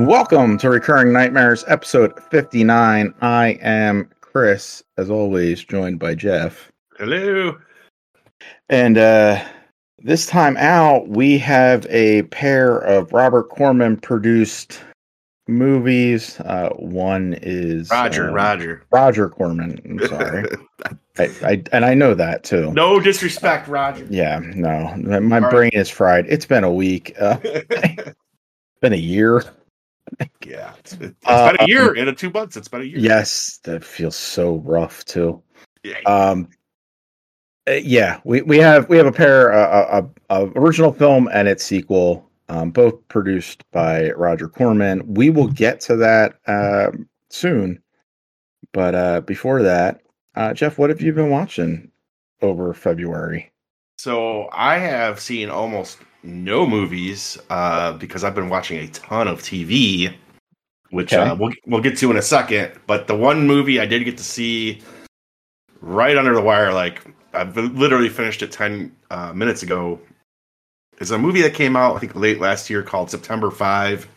welcome to Recurring Nightmares, episode 59. I am Chris, as always, joined by Jeff. Hello. And this time out, we have a pair of Robert Corman produced movies. One is Roger Corman. I'm sorry. I know that too. No disrespect, Roger. Yeah, no, my brain is fried. It's been a week. Been a year. Yeah, it's been a year. In 2 months, it's been a year. Yes, that feels so rough too. Yeah. We have a pair of original film and its sequel, both produced by Roger Corman. We will get to that soon, but before that, Jeff, what have you been watching over February? So I have seen almost no movies because I've been watching a ton of TV, which we'll get to in a second. But the one movie I did get to see right under the wire, like I've literally finished it 10 minutes ago, is a movie that came out, I think, late last year called September 5.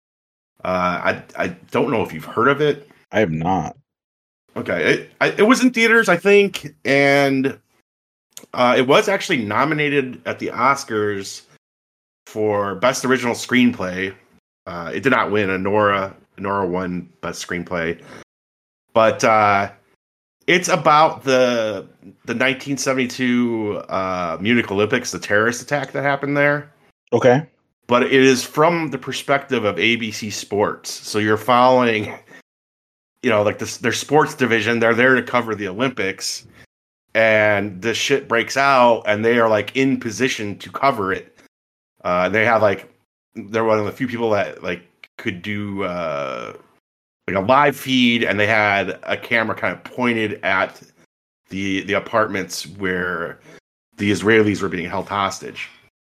I don't know if you've heard of it. I have not. Okay. It was in theaters, I think, and it was actually nominated at the Oscars for Best Original Screenplay. It did not win. Nora won Best Screenplay. But it's about the 1972 Munich Olympics, the terrorist attack that happened there. Okay. But it is from the perspective of ABC Sports. So you're following, like their sports division. They're there to cover the Olympics. And this shit breaks out, and they are like in position to cover it. They have they're one of the few people that could do a live feed, and they had a camera kind of pointed at the apartments where the Israelis were being held hostage.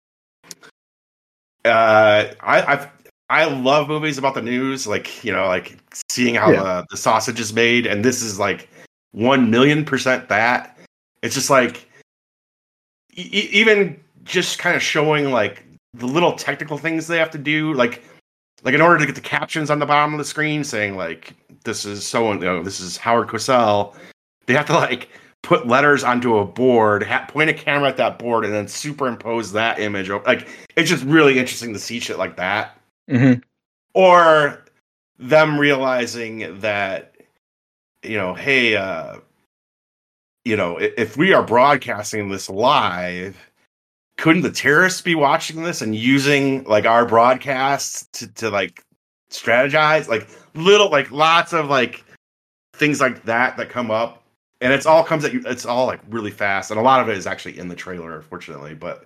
I love movies about the news, seeing how the sausage is made, and this is 1,000,000% that. It's just even just kind of showing the little technical things they have to do, like in order to get the captions on the bottom of the screen saying this is this is Howard Cosell, they have to put letters onto a board, point a camera at that board, and then superimpose that image. It's just really interesting to see shit like that. Mm-hmm. Or them realizing that, hey, if we are broadcasting this live, couldn't the terrorists be watching this and using our broadcasts to strategize? Lots of things like that come up, and it's all comes at you. It's all really fast, and a lot of it is actually in the trailer, unfortunately. But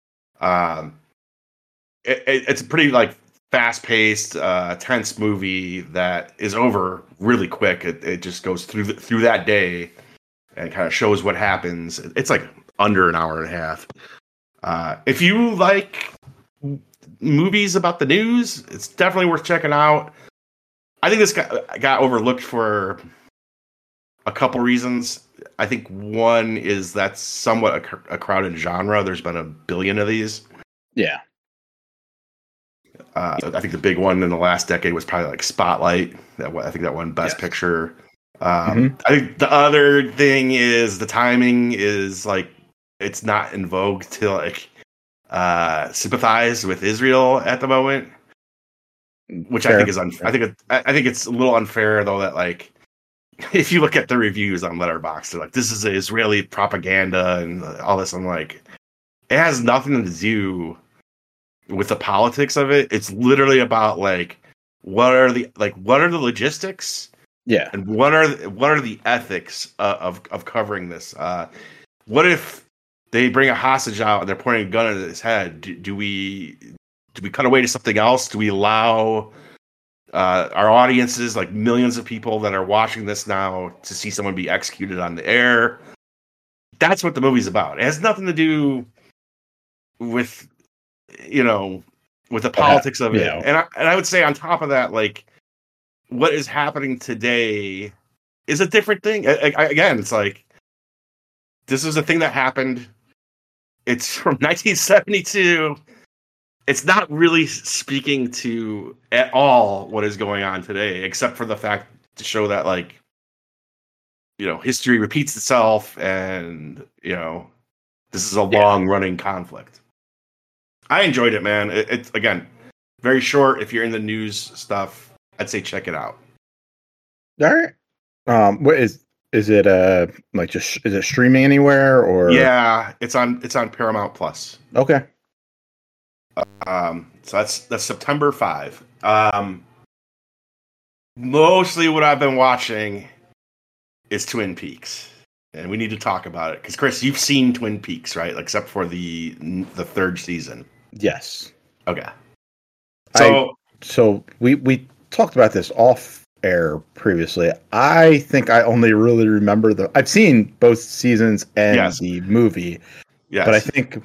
it's a pretty fast paced, tense movie that is over really quick. It just goes through that day and kind of shows what happens. It's under an hour and a half. If you like movies about the news, it's definitely worth checking out. I think this got overlooked for a couple reasons. I think one is that's somewhat a crowded genre. There's been 1 billion of these. Yeah. I think the big one in the last decade was probably Spotlight. I think that won Best Picture. I think the other thing is the timing is it's not in vogue to sympathize with Israel at the moment, which fair. I think is unfair. I think it's a little unfair though that if you look at the reviews on Letterboxd, they're this is Israeli propaganda and all this. I'm it has nothing to do with the politics of it. It's literally about what are the logistics. Yeah. And what are the ethics of covering this? What if they bring a hostage out and they're pointing a gun at his head? Do we cut away to something else? Do we allow our audiences, millions of people that are watching this now, to see someone be executed on the air? That's what the movie's about. It has nothing to do with with the politics of it. And I would say on top of that, what is happening today is a different thing. Again, it's this is a thing that happened. It's from 1972. it's not really speaking to at all what is going on today, except for the fact to show that, like, history repeats itself, and this is a long running conflict. I enjoyed it, man. It's again very short. If you're in the news stuff, I'd say check it out. All right. What is it? Is it streaming anywhere or? Yeah, it's on Paramount Plus. Okay. So that's September 5. Mostly what I've been watching is Twin Peaks, and we need to talk about it because Chris, you've seen Twin Peaks, right? Except for the third season. Yes. Okay. So we talked about this off air previously. I think I only really remember I've seen both seasons and the movie. Yes. But I think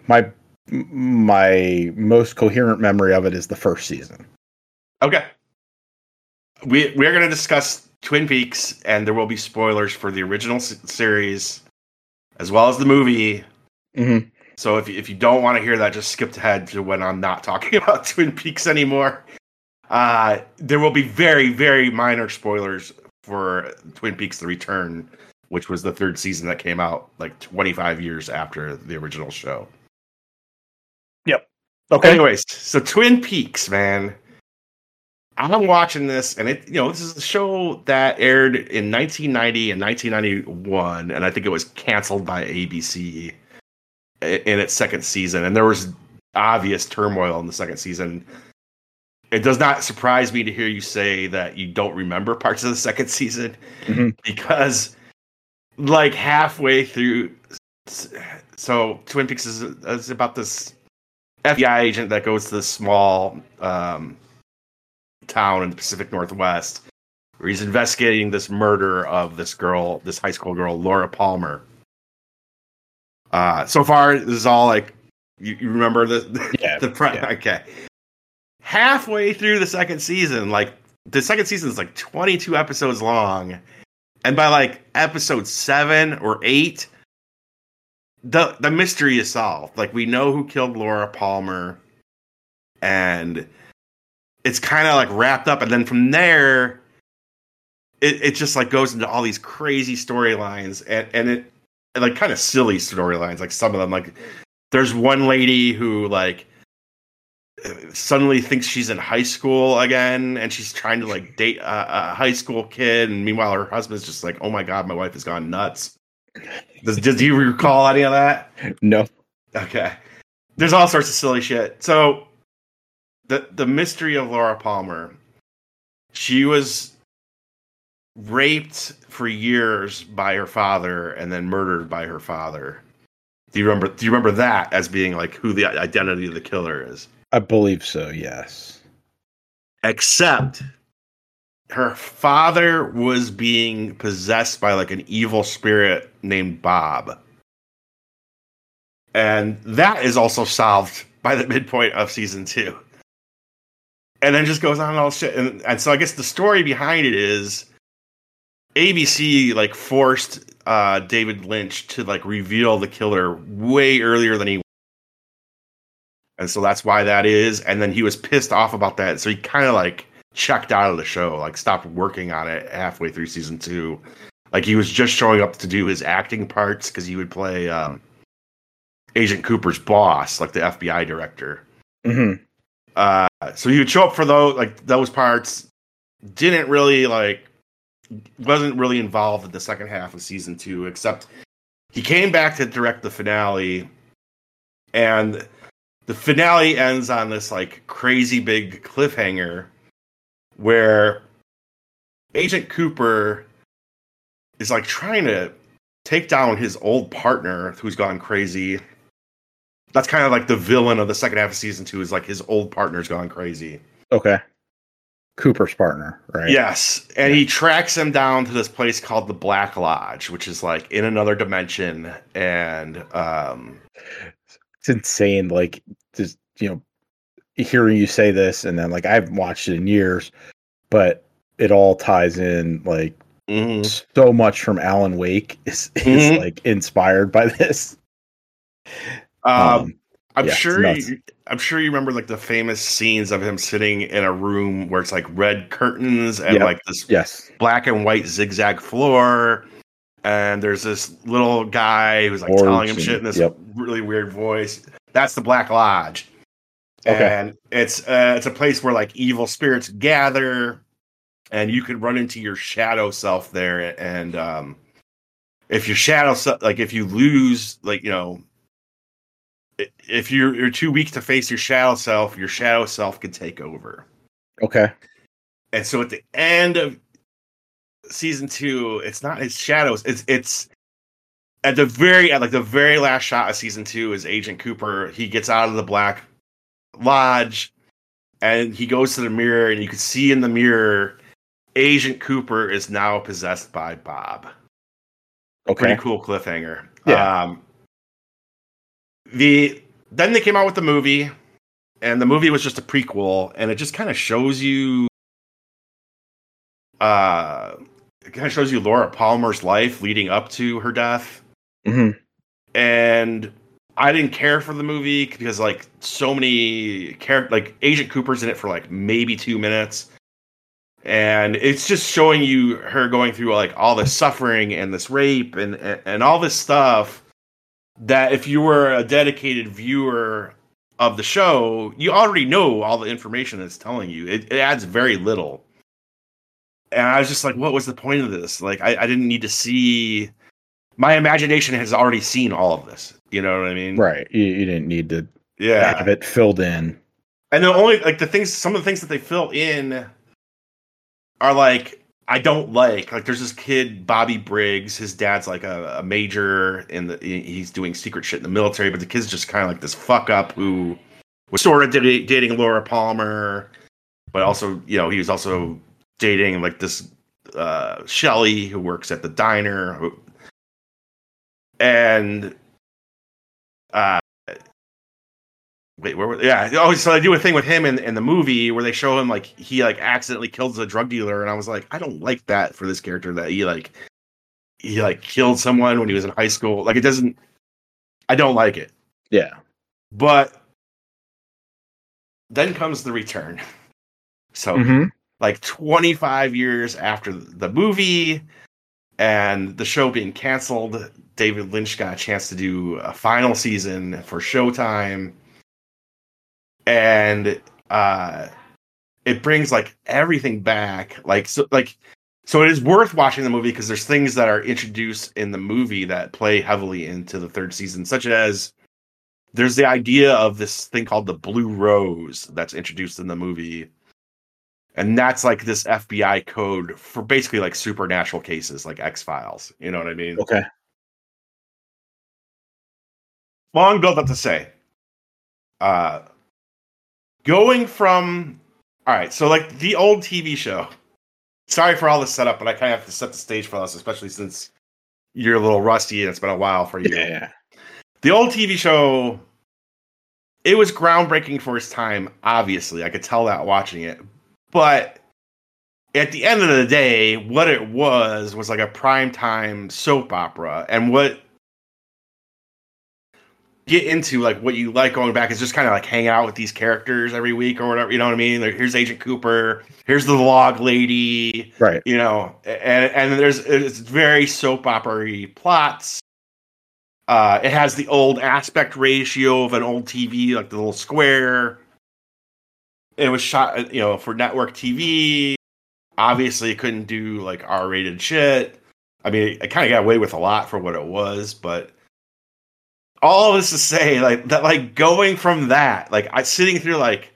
my most coherent memory of it is the first season. Okay. We're going to discuss Twin Peaks, and there will be spoilers for the original series as well as the movie. Mm-hmm. So if you don't want to hear that, just skip ahead to when I'm not talking about Twin Peaks anymore. There will be very, very minor spoilers for Twin Peaks: The Return, which was the third season that came out like 25 years after the original show. Yep. Okay. Anyways, so Twin Peaks, man. I'm watching this, and this is a show that aired in 1990 and 1991, and I think it was canceled by ABC in its second season, and there was obvious turmoil in the second season. It does not surprise me to hear you say that you don't remember parts of the second season, because like halfway through, so Twin Peaks is about this FBI agent that goes to this small town in the Pacific Northwest where he's investigating this murder of this high school girl, Laura Palmer. So far, this is all like you remember okay. Halfway through the second season, like the second season is like 22 episodes long, and by like episode 7 or 8, the mystery is solved. Like, we know who killed Laura Palmer, and it's kind of like wrapped up, and then from there, it just like goes into all these crazy storylines, and it like kind of silly storylines. Like some of them, like there's one lady who like suddenly thinks she's in high school again, and she's trying to like date a high school kid, and meanwhile her husband's just like, oh my god, my wife has gone nuts. Do you recall any of that? No. Okay. There's all sorts of silly shit. So the mystery of Laura Palmer, she was raped for years by her father and then murdered by her father. Do you remember that as being like who the identity of the killer is? I believe so, yes. Except her father was being possessed by like an evil spirit named Bob. And that is also solved by the midpoint of season 2. And then just goes on and all shit. And so I guess the story behind it is ABC like forced David Lynch to like reveal the killer way earlier than he. And so that's why that is. And then he was pissed off about that. So he kind of like checked out of the show, like stopped working on it halfway through season 2. Like he was just showing up to do his acting parts because he would play Agent Cooper's boss, like the FBI director. Mm-hmm. So he would show up for those parts. Wasn't really involved in the second half of season 2, except he came back to direct the finale, and the finale ends on this like crazy big cliffhanger where Agent Cooper is like trying to take down his old partner who's gone crazy. That's kind of like the villain of the second half of season 2 is like his old partner's gone crazy. Okay. Cooper's partner, right? Yes. And he tracks him down to this place called the Black Lodge, which is like in another dimension. And it's insane. Like, just, hearing you say this, and then like I haven't watched it in years, but it all ties in like so much from Alan Wake is like inspired by this. I'm Yeah, it's sure nuts. I'm sure you remember like the famous scenes of him sitting in a room where it's like red curtains and Yep. like this Yes. black and white zigzag floor, and there's this little guy who's like telling him Orbs shit and in this yep. really weird voice. That's the Black Lodge, Okay. and it's a place where like evil spirits gather, and you can run into your shadow self there, and if your shadow self, like if you lose, like if you're too weak to face your shadow self can take over. Okay. And so at the end of season 2, it's not his shadows. It's at the very last shot of season 2 is Agent Cooper. He gets out of the Black Lodge and he goes to the mirror, and you can see in the mirror Agent Cooper is now possessed by Bob. Okay. Pretty cool cliffhanger. Yeah. Then they came out with the movie, and the movie was just a prequel, and it just kind of shows you Laura Palmer's life leading up to her death. Mm-hmm. And I didn't care for the movie because like so many like Agent Cooper's in it for like maybe 2 minutes, and it's just showing you her going through like all this suffering and this rape and all this stuff that if you were a dedicated viewer of the show, you already know all the information it's telling you. It adds very little. And I was just like, what was the point of this? Like, I didn't need to see. My imagination has already seen all of this. You know what I mean? Right. You didn't need to Yeah. have it filled in. And the only like some of the things that they fill in are like I don't like. Like, there's this kid, Bobby Briggs. His dad's like a major he's doing secret shit in the military, but the kid's just kind of like this fuck up who was sort of dating Laura Palmer, but also, he was also dating like this Shelly who works at the diner, and wait, where were yeah? Oh, so they do a thing with him in the movie where they show him like he like accidentally kills a drug dealer, and I was like, I don't like that for this character, that he killed someone when he was in high school. Like, it doesn't. I don't like it. Yeah. But then comes the return. So like 25 years after the movie and the show being canceled, David Lynch got a chance to do a final season for Showtime. And it brings like everything back. So it is worth watching the movie because there's things that are introduced in the movie that play heavily into the third season, such as there's the idea of this thing called the Blue Rose that's introduced in the movie. And that's like this FBI code for basically like supernatural cases like X-Files. You know what I mean? Okay. Long build up to say. Going from... All right, so like the old TV show. Sorry for all this setup, but I kind of have to set the stage for us, especially since you're a little rusty and it's been a while for you. Yeah. The old TV show, it was groundbreaking for its time, obviously. I could tell that watching it. But at the end of the day, what it was like a primetime soap opera. And what get into like what you like going back is just kind of like hang out with these characters every week or whatever. You know what I mean? Like, here's Agent Cooper. Here's the log lady. Right. And it's very soap opera-y plots. It has the old aspect ratio of an old TV, like the little square. It was shot, for network TV. Obviously, it couldn't do like R-rated shit. I mean, it kind of got away with a lot for what it was, but all of this to say, like that, like going from that, like I sitting through like,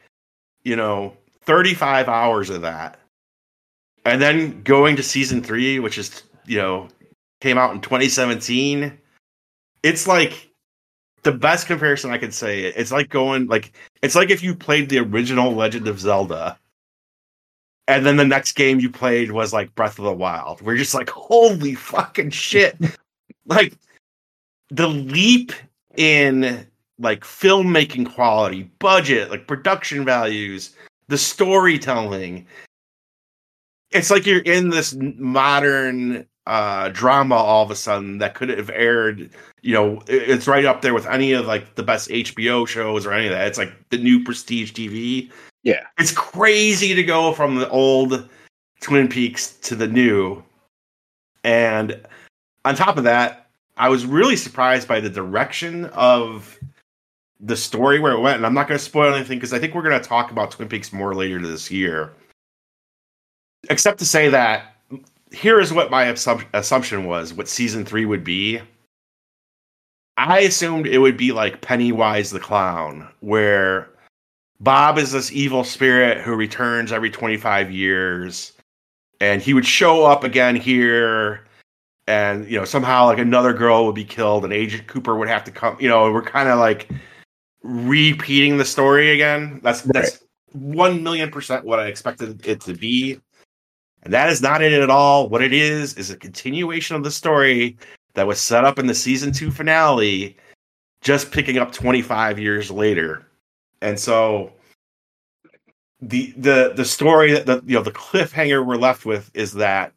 35 hours of that, and then going to season 3, which is, came out in 2017. It's like the best comparison I could say. It's like it's like if you played the original Legend of Zelda, and then the next game you played was like Breath of the Wild. We're just like, holy fucking shit. Like, the leap in like filmmaking quality, budget, like production values, the storytelling. It's like you're in this modern drama all of a sudden that could have aired. It's right up there with any of like the best HBO shows or any of that. It's like the new prestige TV. Yeah, it's crazy to go from the old Twin Peaks to the new. And on top of that, I was really surprised by the direction of the story where it went. And I'm not going to spoil anything because I think we're going to talk about Twin Peaks more later this year. Except to say that here is what my assumption was, what season 3 would be. I assumed it would be like Pennywise the Clown, where Bob is this evil spirit who returns every 25 years, and he would show up again here, and somehow like another girl would be killed, and Agent Cooper would have to come. We're kind of like repeating the story again. That's 1,000,000% what I expected it to be, and that is not it at all. What it is a continuation of the story that was set up in the season 2 finale, just picking up 25 years later. And so the story that the cliffhanger we're left with is that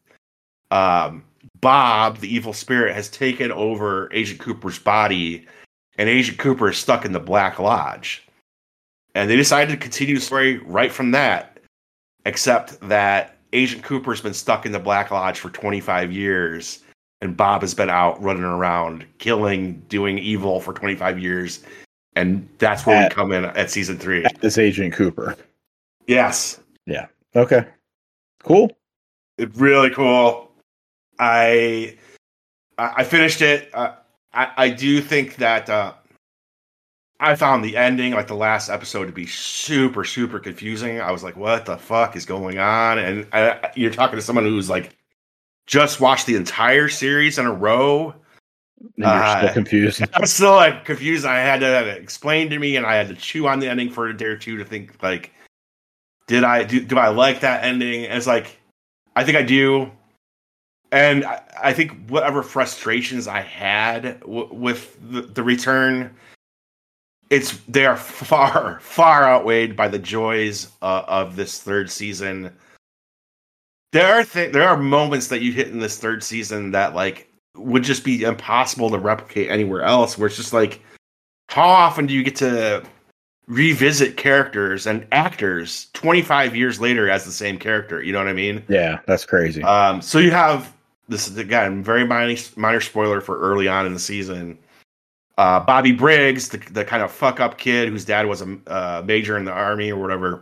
Bob, the evil spirit, has taken over Agent Cooper's body, and Agent Cooper is stuck in the Black Lodge. And they decided to continue the story right from that, except that Agent Cooper's been stuck in the Black Lodge for 25 years, and Bob has been out running around, killing, doing evil for 25 years. And that's where we come in at season 3. This Agent Cooper. Yes. Yeah. Okay. Cool. It's really cool. I finished it. I do think that I found the ending, like the last episode, to be super, super confusing. I was like, what the fuck is going on? And you're talking to someone who's like just watched the entire series in a row. And you're still confused. I'm still like confused. I had to have it explained to me, and I had to chew on the ending for a day or two to think like, do I like that ending? And it's like, I think I do. And I think whatever frustrations I had with the return, they are far, far outweighed by the joys of this third season. There are moments that you hit in this third season that like would just be impossible to replicate anywhere else, where it's just like, how often do you get to revisit characters and actors 25 years later as the same character? You know what I mean? Yeah, that's crazy. So you have this, again, very minor spoiler for early on in the season. Bobby Briggs, the kind of fuck up kid whose dad was a major in the army or whatever.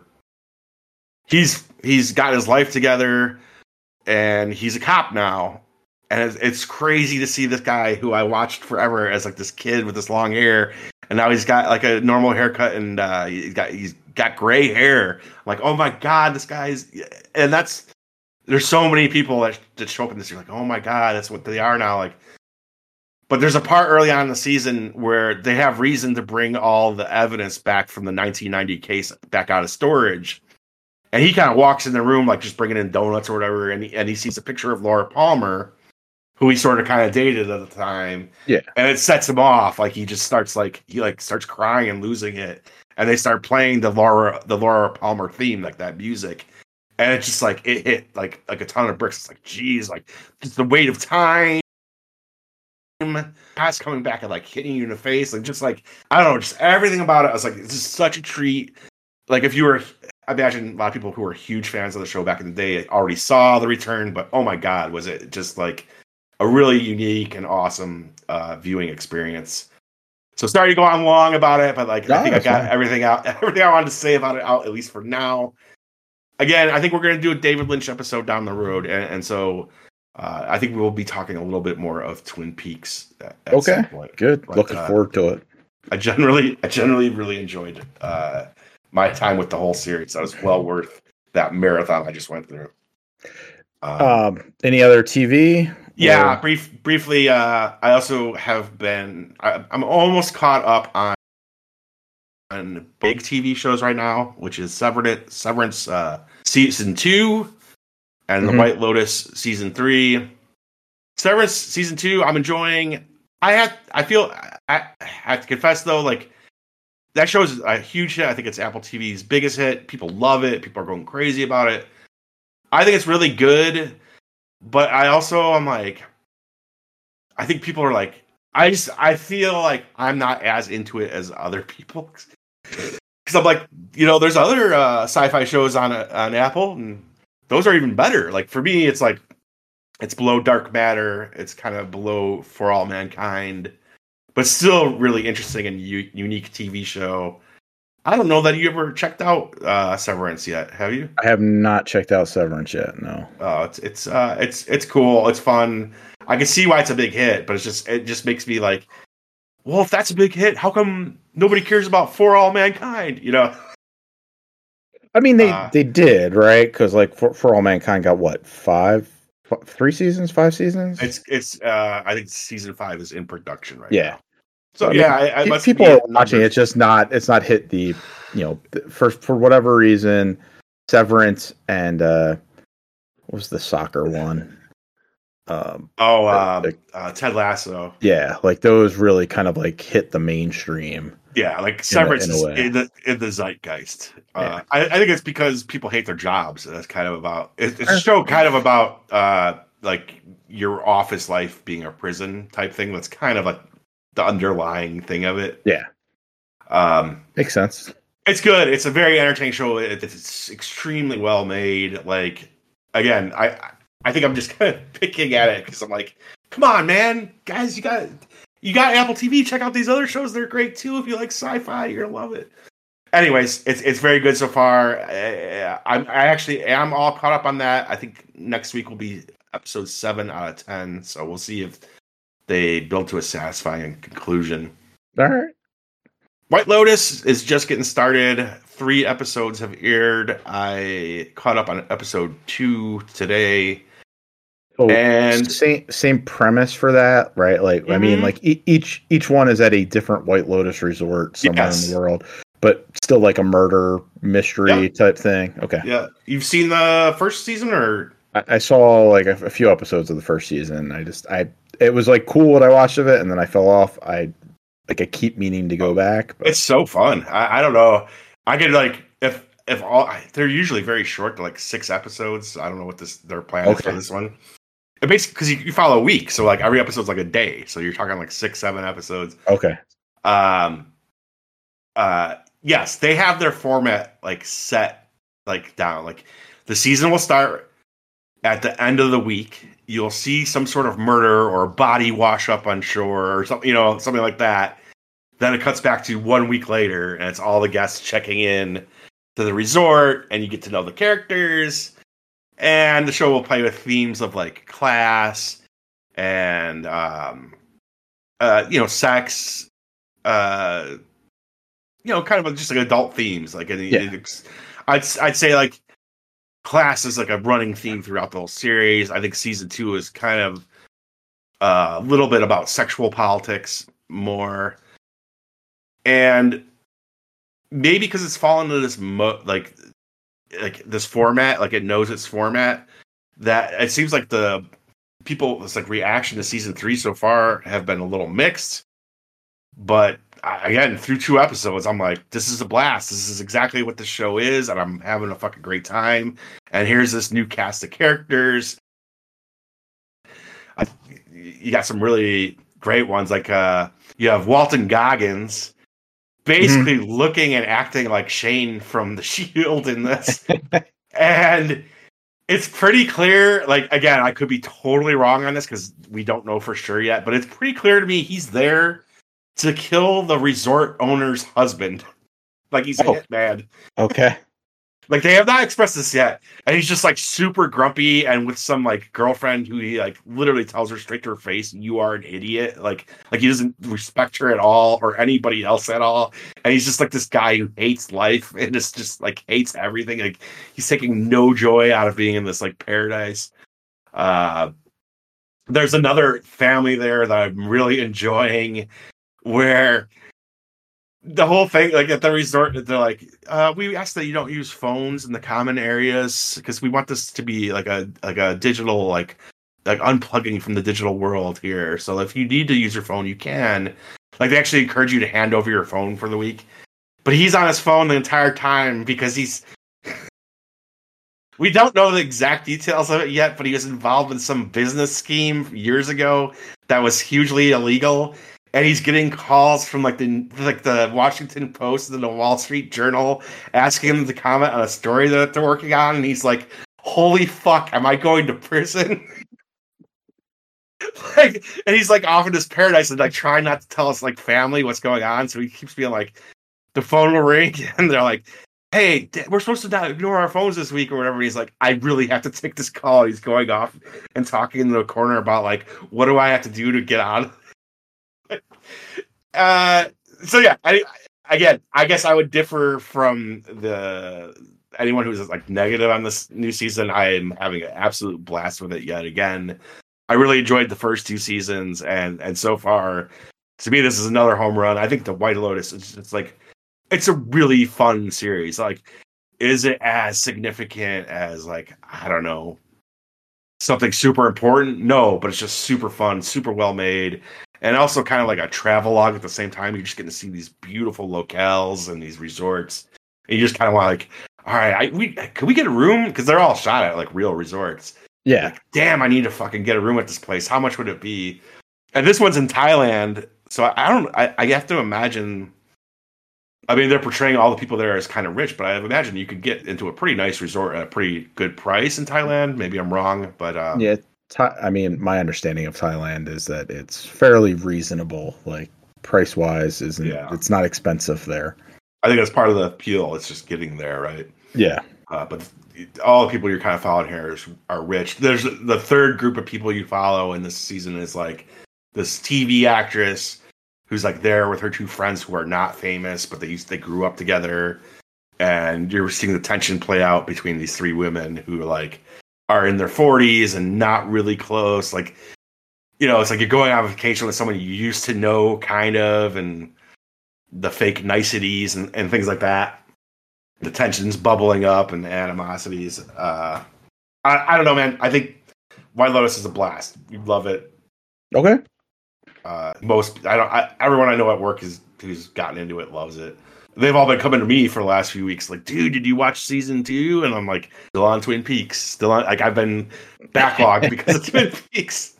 He's got his life together, and he's a cop now. And it's crazy to see this guy who I watched forever as like this kid with this long hair, and now he's got like a normal haircut, and he's got gray hair. I'm like, oh my god, this guy's. And there's so many people that show up in this. You're like, oh my god, that's what they are now. Like, but there's a part early on in the season where they have reason to bring all the evidence back from the 1990 case back out of storage. And he kind of walks in the room, like just bringing in donuts or whatever. And he sees a picture of Laura Palmer, who he sort of kind of dated at the time. Yeah. And it sets him off. Like he starts crying and losing it. And they start playing the Laura Palmer theme, like that music. And it's just like, it hit like a ton of bricks. It's like, geez, like just the weight of time. Past coming back and like hitting you in the face. Like just like, I don't know, just everything about it. I was like, this is such a treat. Like if you were, I imagine a lot of people who were huge fans of the show back in the day already saw the return, but oh my God, was it just like a really unique and awesome viewing experience. So sorry to go on long about it, but like I think I got everything I wanted to say about it out, at least for now. Again, I think we're going to do a David Lynch episode down the road, and so I think we will be talking a little bit more of Twin Peaks at some point. Good. But, looking forward to it. I generally really enjoyed my time with the whole series. That was well worth that marathon I just went through. Any other TV? Yeah, briefly. I also have been. I'm almost caught up on big TV shows right now, which is Severance season 2 and The White Lotus season 3. Severance season 2, I'm enjoying. I have to confess though, like that show is a huge hit. I think it's Apple TV's biggest hit. People love it. People are going crazy about it. I think it's really good. but I also am like, I think people are like, I feel like I'm not as into it as other people because I'm like, there's other sci-fi shows on Apple, and those are even better. Like for me, it's like it's below Dark Matter, it's kind of below For All Mankind, but still really interesting and unique TV show. I don't know that you ever checked out Severance yet, have you? I have not checked out Severance yet. No. It's cool. It's fun. I can see why it's a big hit, but it just makes me like, well, if that's a big hit, how come nobody cares about For All Mankind? I mean, they did, right? Because like For All Mankind got what, 3 seasons, 5 seasons? It's I think season 5 is in production right now. So I mean, people are watching. It's just not. It's not hit the, for whatever reason, Severance and what was the soccer one? Ted Lasso. Yeah, like those really kind of like hit the mainstream. Yeah, like Severance is in the zeitgeist. I think it's because people hate their jobs. That's kind of about it's a show kind of about like your office life being a prison type thing. That's kind of like the underlying thing of it. Yeah. Makes sense. It's good. It's a very entertaining show. It's extremely well made. Like, again, I think I'm just kind of picking at it because I'm like, come on, man, guys, you got Apple TV. Check out these other shows. They're great too. If you like sci-fi, you're gonna love it. Anyways, it's very good so far. I actually am all caught up on that. I think next week will be episode 7 out of 10. So we'll see if they build to a satisfying conclusion. All right. White Lotus is just getting started. 3 episodes have aired. I caught up on episode 2 today. Oh, and same premise for that, right? Like, I mean, like each one is at a different White Lotus resort somewhere in the world, but still like a murder mystery type thing. Okay. Yeah. You've seen the first season, or? I saw like a few episodes of the first season. It was like cool what I watched of it, and then I fell off. I keep meaning to go back. But. It's so fun. I don't know. I could like if all they're usually very short, like 6 episodes. I don't know what their plan is for this one. It basically because you follow a week, so like every episode's like a day. So you're talking like 6-7 episodes. Okay. Yes, they have their format like set like down. Like the season will start at the end of the week. You'll see some sort of murder or body wash up on shore or something, something like that. Then it cuts back to 1 week later, and it's all the guests checking in to the resort, and you get to know the characters. And the show will play with themes of like class and sex, kind of just like adult themes. Like, I'd say like class is like a running theme throughout the whole series. I think season 2 is kind of a little bit about sexual politics more, and maybe because it's fallen into this like this format, like it knows its format, that it seems like the people's like reaction to season 3 so far have been a little mixed. But again, through 2 episodes, I'm like, this is a blast. This is exactly what the show is, and I'm having a fucking great time. And here's this new cast of characters. You got some really great ones, like you have Walton Goggins, basically looking and acting like Shane from The Shield in this. And it's pretty clear, like, again, I could be totally wrong on this because we don't know for sure yet, but it's pretty clear to me he's there to kill the resort owner's husband. Like, he's a hitman. Okay. Like, they have not expressed this yet. And he's just, like, super grumpy and with some, like, girlfriend who he, like, literally tells her straight to her face, you are an idiot. Like he doesn't respect her at all or anybody else at all. And he's just, like, this guy who hates life and just like, hates everything. Like, he's taking no joy out of being in this, like, paradise. There's another family there that I'm really enjoying where the whole thing, like at the resort, they're like, we ask that you don't use phones in the common areas because we want this to be like a digital, like unplugging from the digital world here. So if you need to use your phone, you can. Like, they actually encourage you to hand over your phone for the week. But he's on his phone the entire time because he's We don't know the exact details of it yet, but he was involved in some business scheme years ago that was hugely illegal. And he's getting calls from the Washington Post and the Wall Street Journal asking him to comment on a story that they're working on, and he's like, "Holy fuck, am I going to prison?" And he's like off in his paradise and like trying not to tell his like family what's going on. So he keeps being like, the phone will ring, and they're like, "Hey, we're supposed to not ignore our phones this week or whatever." And he's like, "I really have to take this call." He's going off and talking in the corner about like, what do I have to do to get out of it? So yeah, I guess I would differ from anyone who's like negative on this new season. I am having an absolute blast with it yet again. I really enjoyed the first 2 seasons, and so far, to me, this is another home run. I think the White Lotus it's a really fun series. Like, is it as significant as like, I don't know, something super important? No, but it's just super fun, super well made, and also kind of like a travelogue at the same time. You're just getting to see these beautiful locales and these resorts, and you just kind of want like, all right, can we get a room? Because they're all shot at like real resorts. Yeah. Like, damn, I need to fucking get a room at this place. How much would it be? And this one's in Thailand, so I have to imagine. I mean, they're portraying all the people there as kind of rich, but I imagine you could get into a pretty nice resort at a pretty good price in Thailand. Maybe I'm wrong, but yeah. I mean, my understanding of Thailand is that it's fairly reasonable, like price wise. It's not expensive there. I think that's part of the appeal. It's just getting there, right? Yeah. But all the people you're kind of following here are rich. There's the third group of people you follow in this season is like this TV actress who's like there with her 2 friends who are not famous, but they grew up together, and you're seeing the tension play out between these 3 women who like are in their 40s and not really close. Like, you know, it's like you're going on vacation with someone you used to know, kind of, and the fake niceties and things like that. The tension's bubbling up and the animosities. I don't know, man. I think White Lotus is a blast. You love it. Okay. Everyone I know at work who's gotten into it loves it. They've all been coming to me for the last few weeks, like, dude, did you watch season 2? And I'm like, still on Twin Peaks. Still on, like, I've been backlogged because of Twin Peaks.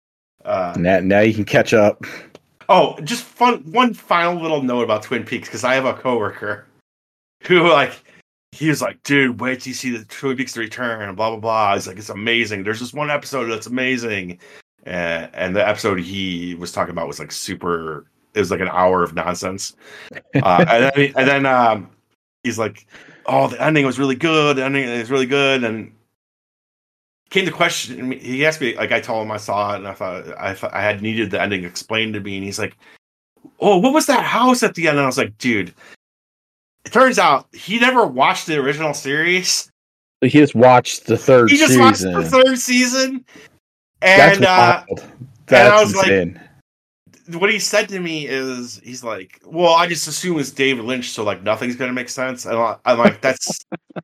Now you can catch up. Oh, just fun. One final little note about Twin Peaks, because I have a coworker who, like, he was like, dude, wait till you see the Twin Peaks Return and blah, blah, blah. He's like, it's amazing. There's this one episode that's amazing. And the episode he was talking about was like super, it was like an hour of nonsense. And then he's like, oh, the ending was really good. The ending is really good. And came to question, he asked me, like, I told him I saw it and I thought I had needed the ending explained to me. And he's like, oh, what was that house at the end? And I was like, dude, it turns out he never watched the original series. He just watched the third season. He just watched the 3rd season. And, That's wild. That's and I was insane. Like, what he said to me is, he's like, well, I just assume it's David Lynch, so like nothing's going to make sense. And I'm like, that's,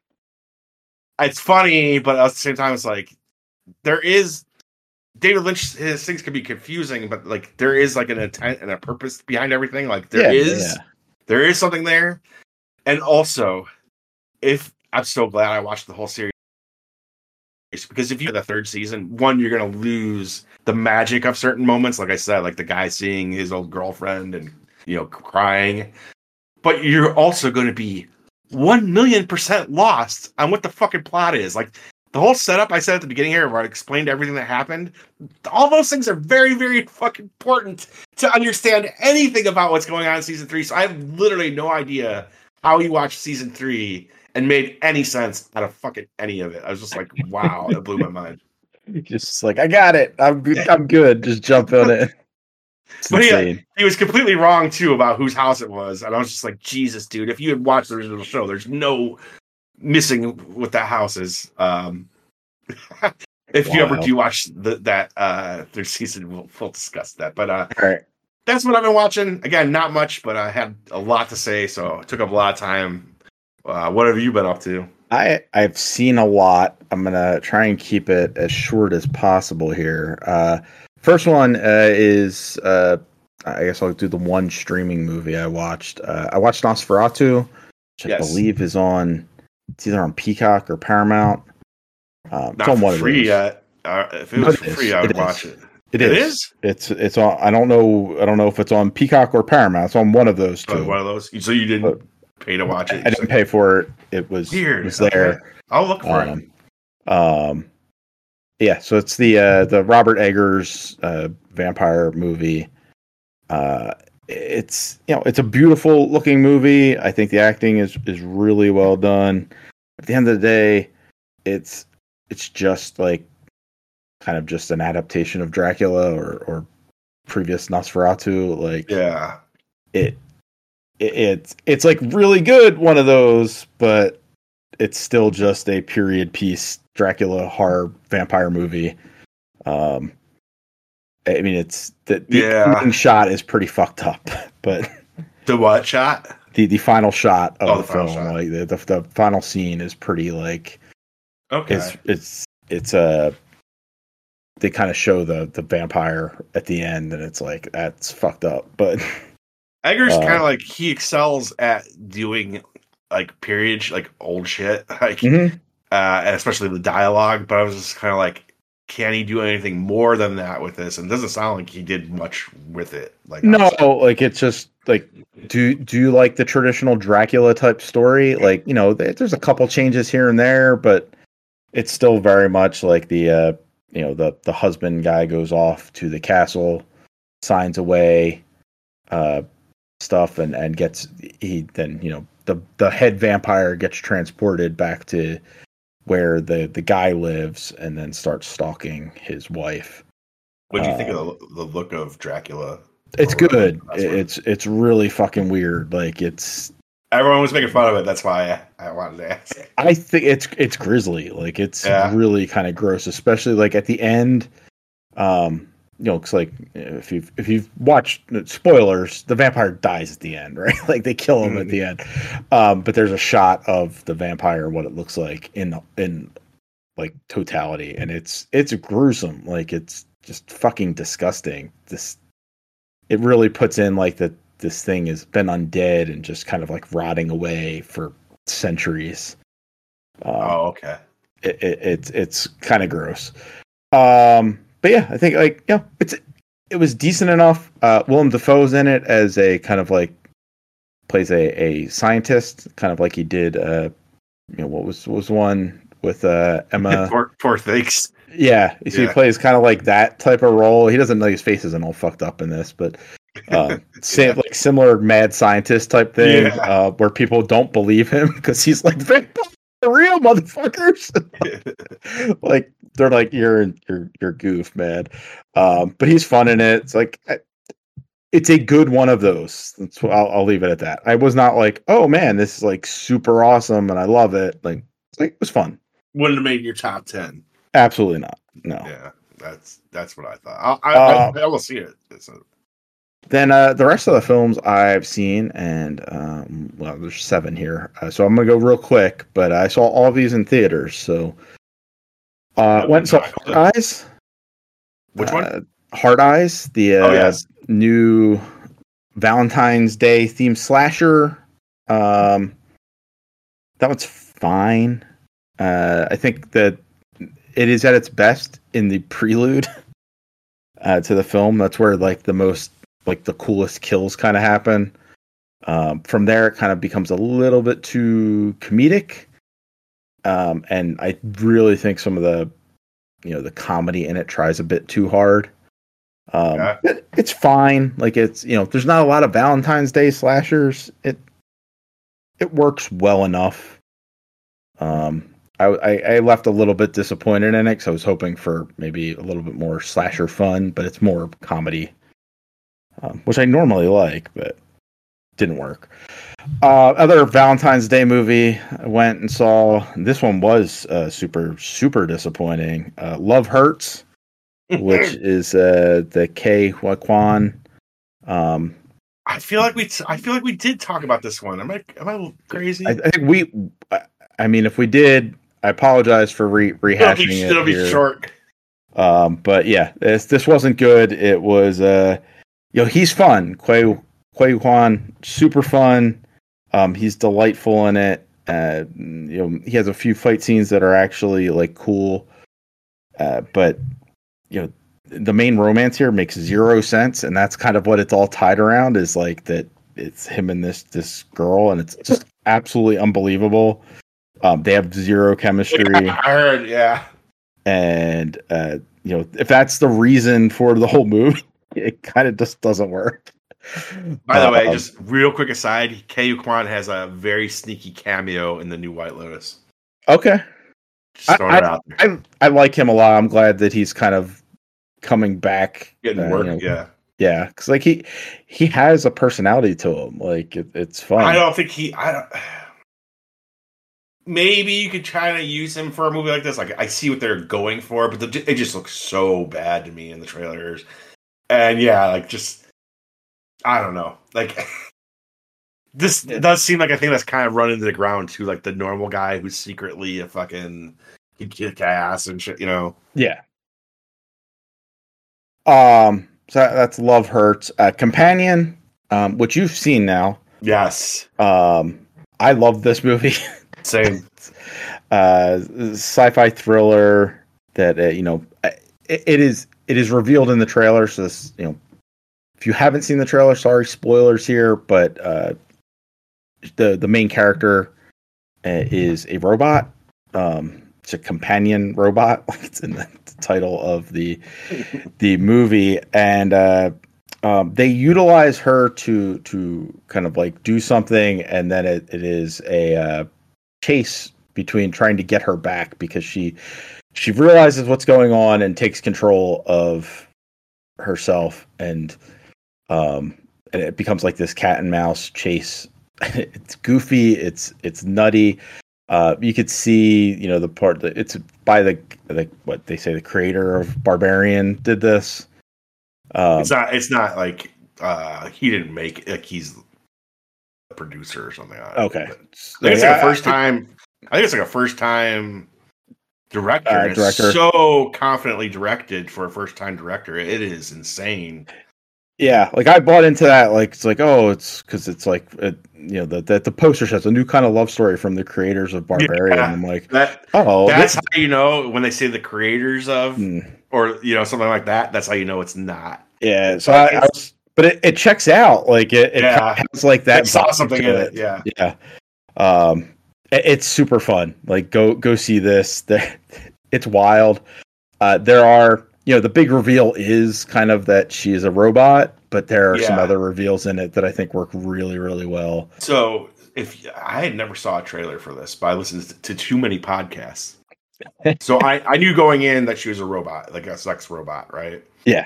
it's funny, but at the same time, it's like, there is, David Lynch, his things can be confusing, but like there is like an intent and a purpose behind everything. Like there is something there. And also, I'm so glad I watched the whole series, because if you have the 3rd season, one, you're going to lose the magic of certain moments. Like I said, like the guy seeing his old girlfriend and, you know, crying, but you're also going to be 1,000,000% lost on what the fucking plot is. Like the whole setup I said at the beginning here, where I explained everything that happened, all those things are very, very fucking important to understand anything about what's going on in season 3. So I have literally no idea how you watched season 3 and made any sense out of fucking any of it. I was just like, wow, that blew my mind. Just like, I got it. I'm good. Just jump on it. But he was completely wrong too about whose house it was, and I was just like, Jesus, dude! If you had watched the original show, there's no missing what that house is. If you ever do watch that 3rd season, we'll discuss that. But all right. That's what I've been watching. Again, not much, but I had a lot to say, so it took up a lot of time. What have you been up to? I've seen a lot. I'm gonna try and keep it as short as possible here. First one is I guess I'll do the one streaming movie I watched. I watched Nosferatu, which I believe is on, it's either on Peacock or Paramount. It's on for one free of those. yet. If it No, was it for is. free, I It would is. watch it. It It is. is? It's on. I don't know if it's on Peacock or Paramount. It's on one of those two. One of those. So you But didn't pay to watch it? I didn't pay for it. It was Weird. was there. Okay. I'll look for it. Yeah. So it's the Robert Eggers vampire movie. It's it's a beautiful looking movie. I think the acting is really well done. At the end of the day, it's just like kind of just an adaptation of Dracula or previous Nosferatu. Like Yeah. It's like really good, one of those, but it's still just a period piece Dracula horror vampire movie. I mean, it's the ending shot is pretty fucked up, but the what shot? The final shot of the film, shot. like the final scene, is pretty like okay. It's they kind of show the vampire at the end, and it's like that's fucked up. But Eggers kind of like he excels at doing like period, like old shit, like and especially the dialogue. But I was just kind of like, can he do anything more than that with this? And it doesn't sound like he did much with it. Like no, like it's just like do you like the traditional Dracula type story? Like there's a couple changes here and there, but it's still very much like the the husband guy goes off to the castle, signs away stuff, and gets the head vampire gets transported back to where the guy lives and then starts stalking his wife. What do you think of the look of Dracula? It's good. It's really fucking weird. Like everyone was making fun of it. That's why I wanted to ask. I think it's grisly. Like it's really kind of gross, especially like at the end. It's like if you've watched spoilers, the vampire dies at the end, right? Like they kill him at the end. But there's a shot of the vampire, what it looks like in like totality, and it's gruesome. Like it's just fucking disgusting. It really puts in like that this thing has been undead and just kind of like rotting away for centuries. Okay. It's kind of gross. But yeah, I think like it was decent enough. Willem Dafoe's in it as a kind of like plays a scientist, kind of like he did. What was one with Emma? Poor things. Yeah, he plays kind of like that type of role. He doesn't, like, his face isn't all fucked up in this, but like similar mad scientist type thing, where people don't believe him because he's like vampire real motherfuckers. Like they're like you're goof, man. But he's fun in it. It's like it's a good one of those. I'll leave it at that. I was not like, oh man, this is like super awesome and I love it. Like it was fun. Wouldn't have made your top 10. Absolutely not. No. Yeah, that's what I thought. I will see it. Then the rest of the films I've seen, and there's 7 here, so I'm gonna go real quick. But I saw all of these in theaters. So went and saw Hard Eyes. Which one? Hard Eyes, the new Valentine's Day themed slasher. That one's fine. I think that it is at its best in the prelude to the film. That's where like the most like the coolest kills kind of happen. From there, it kind of becomes a little bit too comedic, and I really think some of the the comedy in it tries a bit too hard. It's fine. Like it's there's not a lot of Valentine's Day slashers. It works well enough. I left a little bit disappointed in it because I was hoping for maybe a little bit more slasher fun, but it's more comedy, which I normally like, but didn't work. Other Valentine's Day movie I went and saw. This one was super, super disappointing. Love Hurts, which is the Ke Huy Quan. I feel like we did talk about this one. Am I crazy? I think I mean, if we did, I apologize for rehashing it. It'll be short. But yeah, this wasn't good. It was he's fun. Ke Huy Quan, super fun. He's delightful in it. He has a few fight scenes that are actually like cool, but the main romance here makes zero sense, and that's kind of what it's all tied around. Is like that it's him and this girl, and it's just absolutely unbelievable. They have zero chemistry. Yeah, I heard, yeah. And if that's the reason for the whole movie, it kind of just doesn't work. By the way, just real quick aside, Ke Kwan has a very sneaky cameo in the new White Lotus. Okay. Just throwing it out there. I like him a lot. I'm glad that he's kind of coming back. Getting work, yeah. Yeah, because like he has a personality to him. Like it's fun. I don't think maybe you could try to use him for a movie like this. Like I see what they're going for, but it just looks so bad to me in the trailers. And yeah, like just I don't know. Like this does seem like a thing that's kind of run into the ground too. Like the normal guy who's secretly a fucking he'd kick ass and shit. Yeah. So that's Love Hurts. Companion, which you've seen now. Yes. I love this movie. Same. Sci-fi thriller that it is revealed in the trailer. So this, if you haven't seen the trailer, sorry, spoilers here. But the main character is a robot. It's a companion robot, like it's in the title of the movie, and they utilize her to kind of like do something, and then it is a chase between trying to get her back because she realizes what's going on and takes control of herself, and it becomes like this cat and mouse chase. It's goofy, it's nutty. You could see, the part that it's by the what they say the creator of Barbarian did this. It's not like he didn't make it, like he's a producer or something. Okay, I think it's like a first time. I think it's like a first time director. It's so confidently directed for a first time director. It is insane. Yeah, like I bought into that. Like it's like, oh, it's because it's like the poster says a new kind of love story from the creators of Barbarian. Yeah, I'm like, that's how you know when they say the creators of or something like that. That's how you know it's not. Yeah, so but it checks out. Like it has like that. I saw something in it. Yeah, yeah. It's super fun. Like go see this. It's wild. There are. The big reveal is kind of that she is a robot, but there are some other reveals in it that I think work really, really well. So, if I had never saw a trailer for this, but I listened to too many podcasts, so I knew going in that she was a robot, like a sex robot, right? Yeah.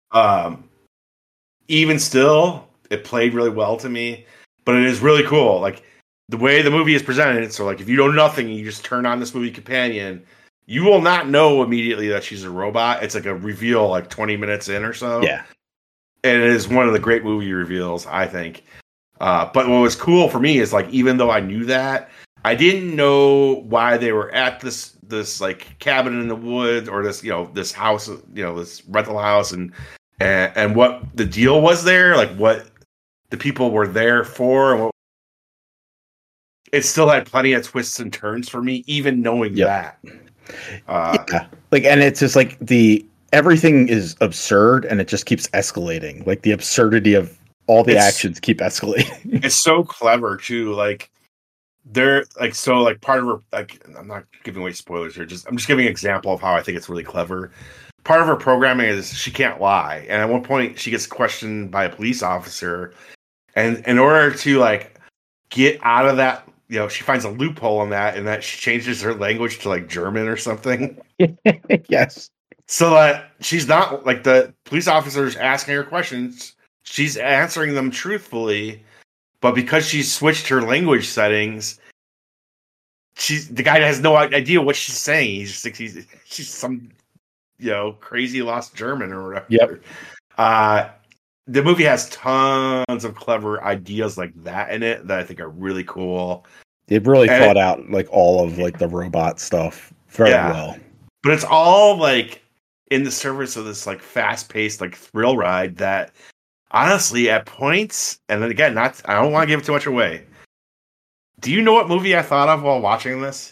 Even still, it played really well to me, but it is really cool. Like the way the movie is presented. So, like if you know nothing, you just turn on this movie Companion. You will not know immediately that she's a robot. It's like a reveal like 20 minutes in or so. Yeah. And it is one of the great movie reveals, I think. But what was cool for me is like, even though I knew that, I didn't know why they were at this like cabin in the woods or this, this house, this rental house and what the deal was there, like what the people were there for. And it still had plenty of twists and turns for me, even knowing that. Yeah, like, and it's just like everything is absurd and it just keeps escalating. Like the absurdity of all the actions keep escalating. It's so clever too. Like they're like, so like part of her, like, I'm not giving away spoilers here. I'm just giving an example of how I think it's really clever. Part of her programming is she can't lie. And at one point she gets questioned by a police officer, and in order to like get out of that, she finds a loophole in that, and that she changes her language to like German or something. Yes. So that she's not like the police officers asking her questions, she's answering them truthfully, but because she's switched her language settings, the guy has no idea what she's saying. He's just like she's some crazy lost German or whatever. Yep. The movie has tons of clever ideas like that in it that I think are really cool. It really thought out like all of like the robot stuff very well. But it's all like in the service of this like fast-paced like thrill ride that honestly at points, and then again, I don't want to give too much away, Do you know what movie I thought of while watching this?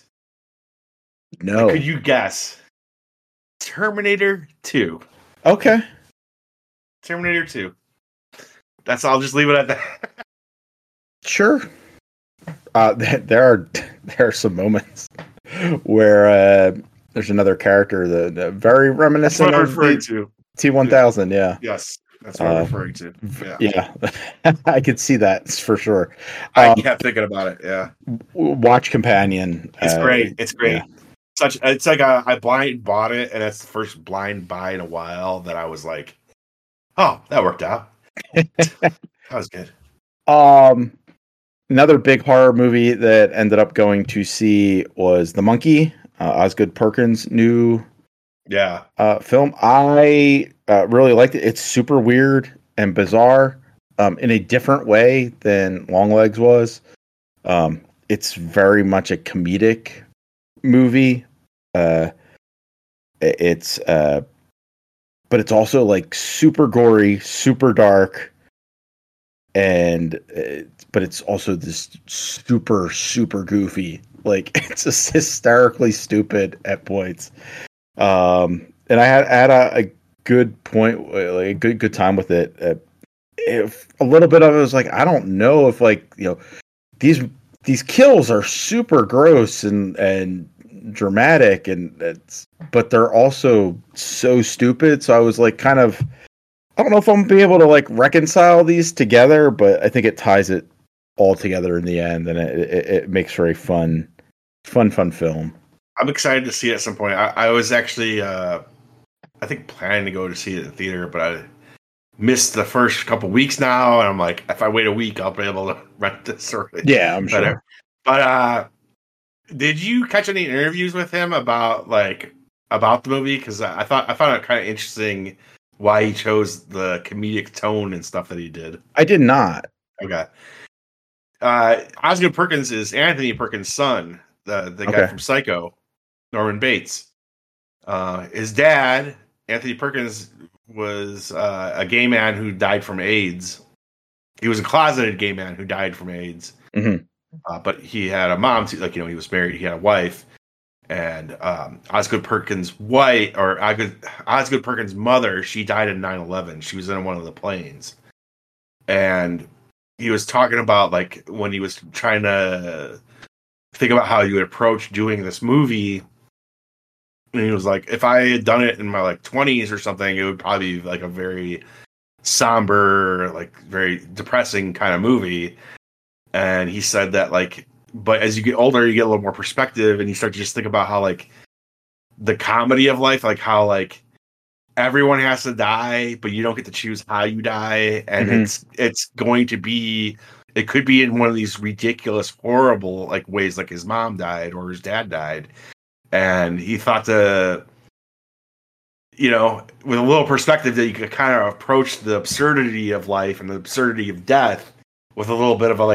No. Could you guess? Terminator 2. Okay. Terminator 2. I'll just leave it at that. Sure. There are some moments where there's another character that very reminiscent That's what I'm of referring to. T-1000. Yeah. Yes, that's what I'm referring to. Yeah. I could see that for sure. I kept thinking about it. Yeah. Watch Companion. It's great. It's great. Yeah. It's like I blind bought it, and it's the first blind buy in a while that I was like, oh, that worked out. That was good. Another big horror movie that ended up going to see was The Monkey, Osgood Perkins' new film. I really liked it. It's super weird and bizarre in a different way than Longlegs was. It's very much a comedic movie. But it's also like super gory, super dark, and but it's also this super goofy. Like, it's just hysterically stupid at points. And I had a good point, like a good time with it. If a little bit of it was like, I don't know if, like, you know, these kills are super gross and dramatic, but they're also so stupid. So I was like, kind of, I don't know if I'm gonna be able to like reconcile these together, but I think it ties it all together in the end, and it makes for a fun film. I'm excited to see it at some point. I was actually, I think, planning to go to see it in the theater, but I missed the first couple weeks now, and I'm like, if I wait a week, I'll be able to rent this early. Yeah, I'm sure. But did you catch any interviews with him about the movie? Because I found it kind of interesting why he chose the comedic tone and stuff that he did. I did not. Okay. Osgood Perkins is Anthony Perkins' son, the guy from Psycho, Norman Bates. His dad, Anthony Perkins, was a gay man who died from AIDS. He was a closeted gay man who died from AIDS. Mm-hmm. But he had a mom too, like, you know, he was married, he had a wife, and Osgood Perkins' Osgood Perkins' mother, she died in 9/11. She was in one of the planes. And he was talking about, like, when he was trying to think about how you would approach doing this movie, and he was like, if I had done it in my like 20s or something, it would probably be like a very somber, like very depressing kind of movie. And he said that, like, but as you get older, you get a little more perspective, and you start to just think about how, like, the comedy of life, like how, like, everyone has to die, but you don't get to choose how you die, and it's going to be, it could be in one of these ridiculous, horrible, like, ways, like his mom died or his dad died, and he thought to, you know, with a little perspective, that you could kind of approach the absurdity of life and the absurdity of death with a little bit of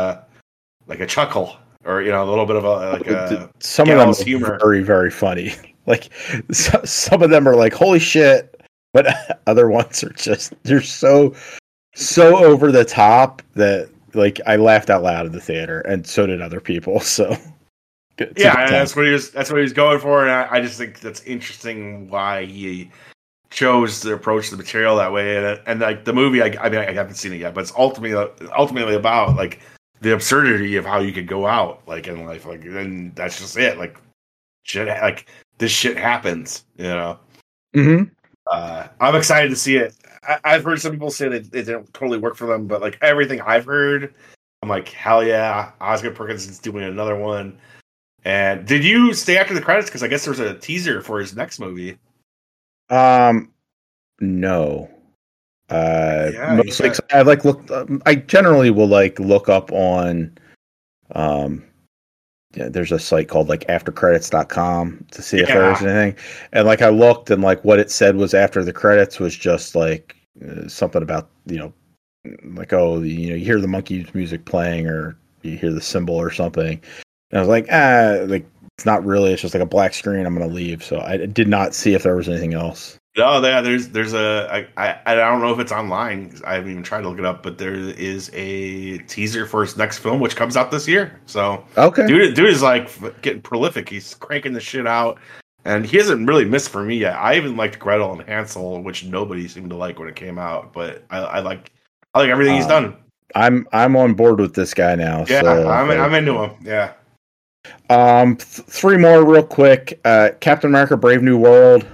a chuckle, or, you know, a little bit of some of them are humor. Very, very funny. Like, some of them are like, holy shit, but other ones are just, they're so over the top that, like, I laughed out loud in the theater, and so did other people. So yeah, that's what he was going for, and I just think that's interesting why he chose to approach the material that way, and like the movie, I mean, I haven't seen it yet, but it's ultimately about, like, the absurdity of how you could go out, like, in life, like, and that's just it, like, shit, like, this shit happens, you know. I'm excited to see it. I've heard some people say that it didn't totally work for them, but, like, everything I've heard, I'm like, hell yeah, Osgood Perkins is doing another one. And did you stay after the credits? Because I guess there's a teaser for his next movie. No. Mostly, I like I generally will like look up on, there's a site called like aftercredits.com to see if there's anything. And like I looked, and like what it said was after the credits was just like something about, you know, like, oh, you know, you hear the Monkees music playing, or you hear the cymbal or something. And I was like, like, it's not really, it's just like a black screen, I'm going to leave. So I did not see if there was anything else. No, there's I don't know if it's online. I haven't even tried to look it up, but there is a teaser for his next film, which comes out this year. So, Okay. dude is like getting prolific. He's cranking the shit out, and he hasn't really missed for me yet. I even liked Gretel and Hansel, which nobody seemed to like when it came out, but I like everything he's done. I'm on board with this guy now. Yeah, So I'm into him. Yeah, three more real quick. Captain America: Brave New World.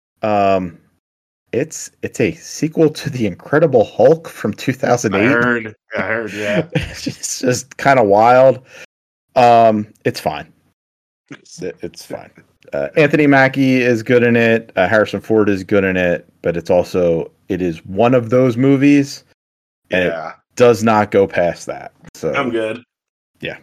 It's a sequel to The Incredible Hulk from 2008. I heard. Yeah, It's just kind of wild. It's fine. It's fine. Anthony Mackie is good in it. Harrison Ford is good in it, but it is one of those movies, and it does not go past that. So I'm good. Yeah.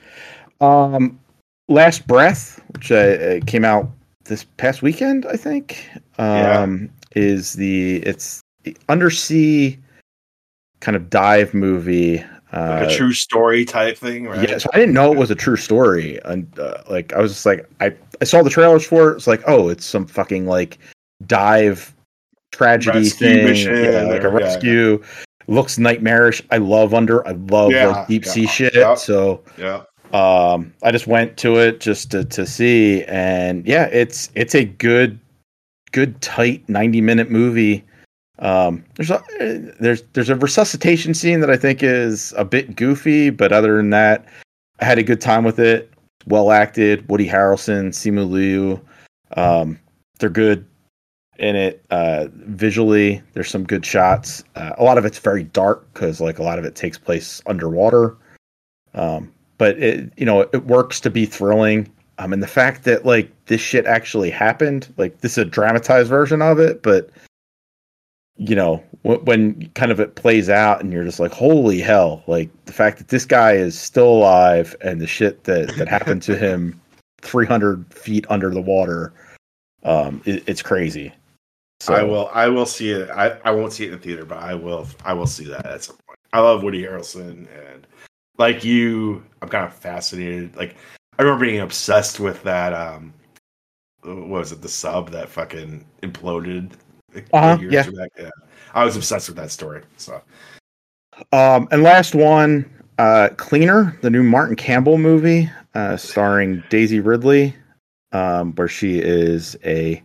Last Breath, which came out this past weekend, I think. It's the undersea kind of dive movie. Like a true story type thing, right? Yeah, so I didn't know it was a true story, and like I was just like, I saw the trailers for it. It's like, oh, it's some fucking like dive tragedy Rescue thing, mission like a rescue. Looks nightmarish. I love like deep sea shit. So I just went to it just to see, and yeah, it's a good tight 90-minute movie. There's a resuscitation scene that I think is a bit goofy, but other than that, I had a good time with it. Well acted. Woody Harrelson, Simu Liu, they're good in it. Visually, there's some good shots. A lot of it's very dark because like a lot of it takes place underwater. But it works to be thrilling. And the fact that like this shit actually happened, like this is a dramatized version of it, but when kind of it plays out and you're just like, holy hell, like the fact that this guy is still alive and the shit that happened to him 300 feet under the water, it's crazy. So I will see it. I won't see it in the theater, but I will see that at some point. I love Woody Harrelson, and like you, I'm kind of fascinated. Like I remember being obsessed with that. What was it? The sub that fucking imploded. Years back. Yeah, I was obsessed with that story. So, and last one, Cleaner, the new Martin Campbell movie, starring Daisy Ridley, where she is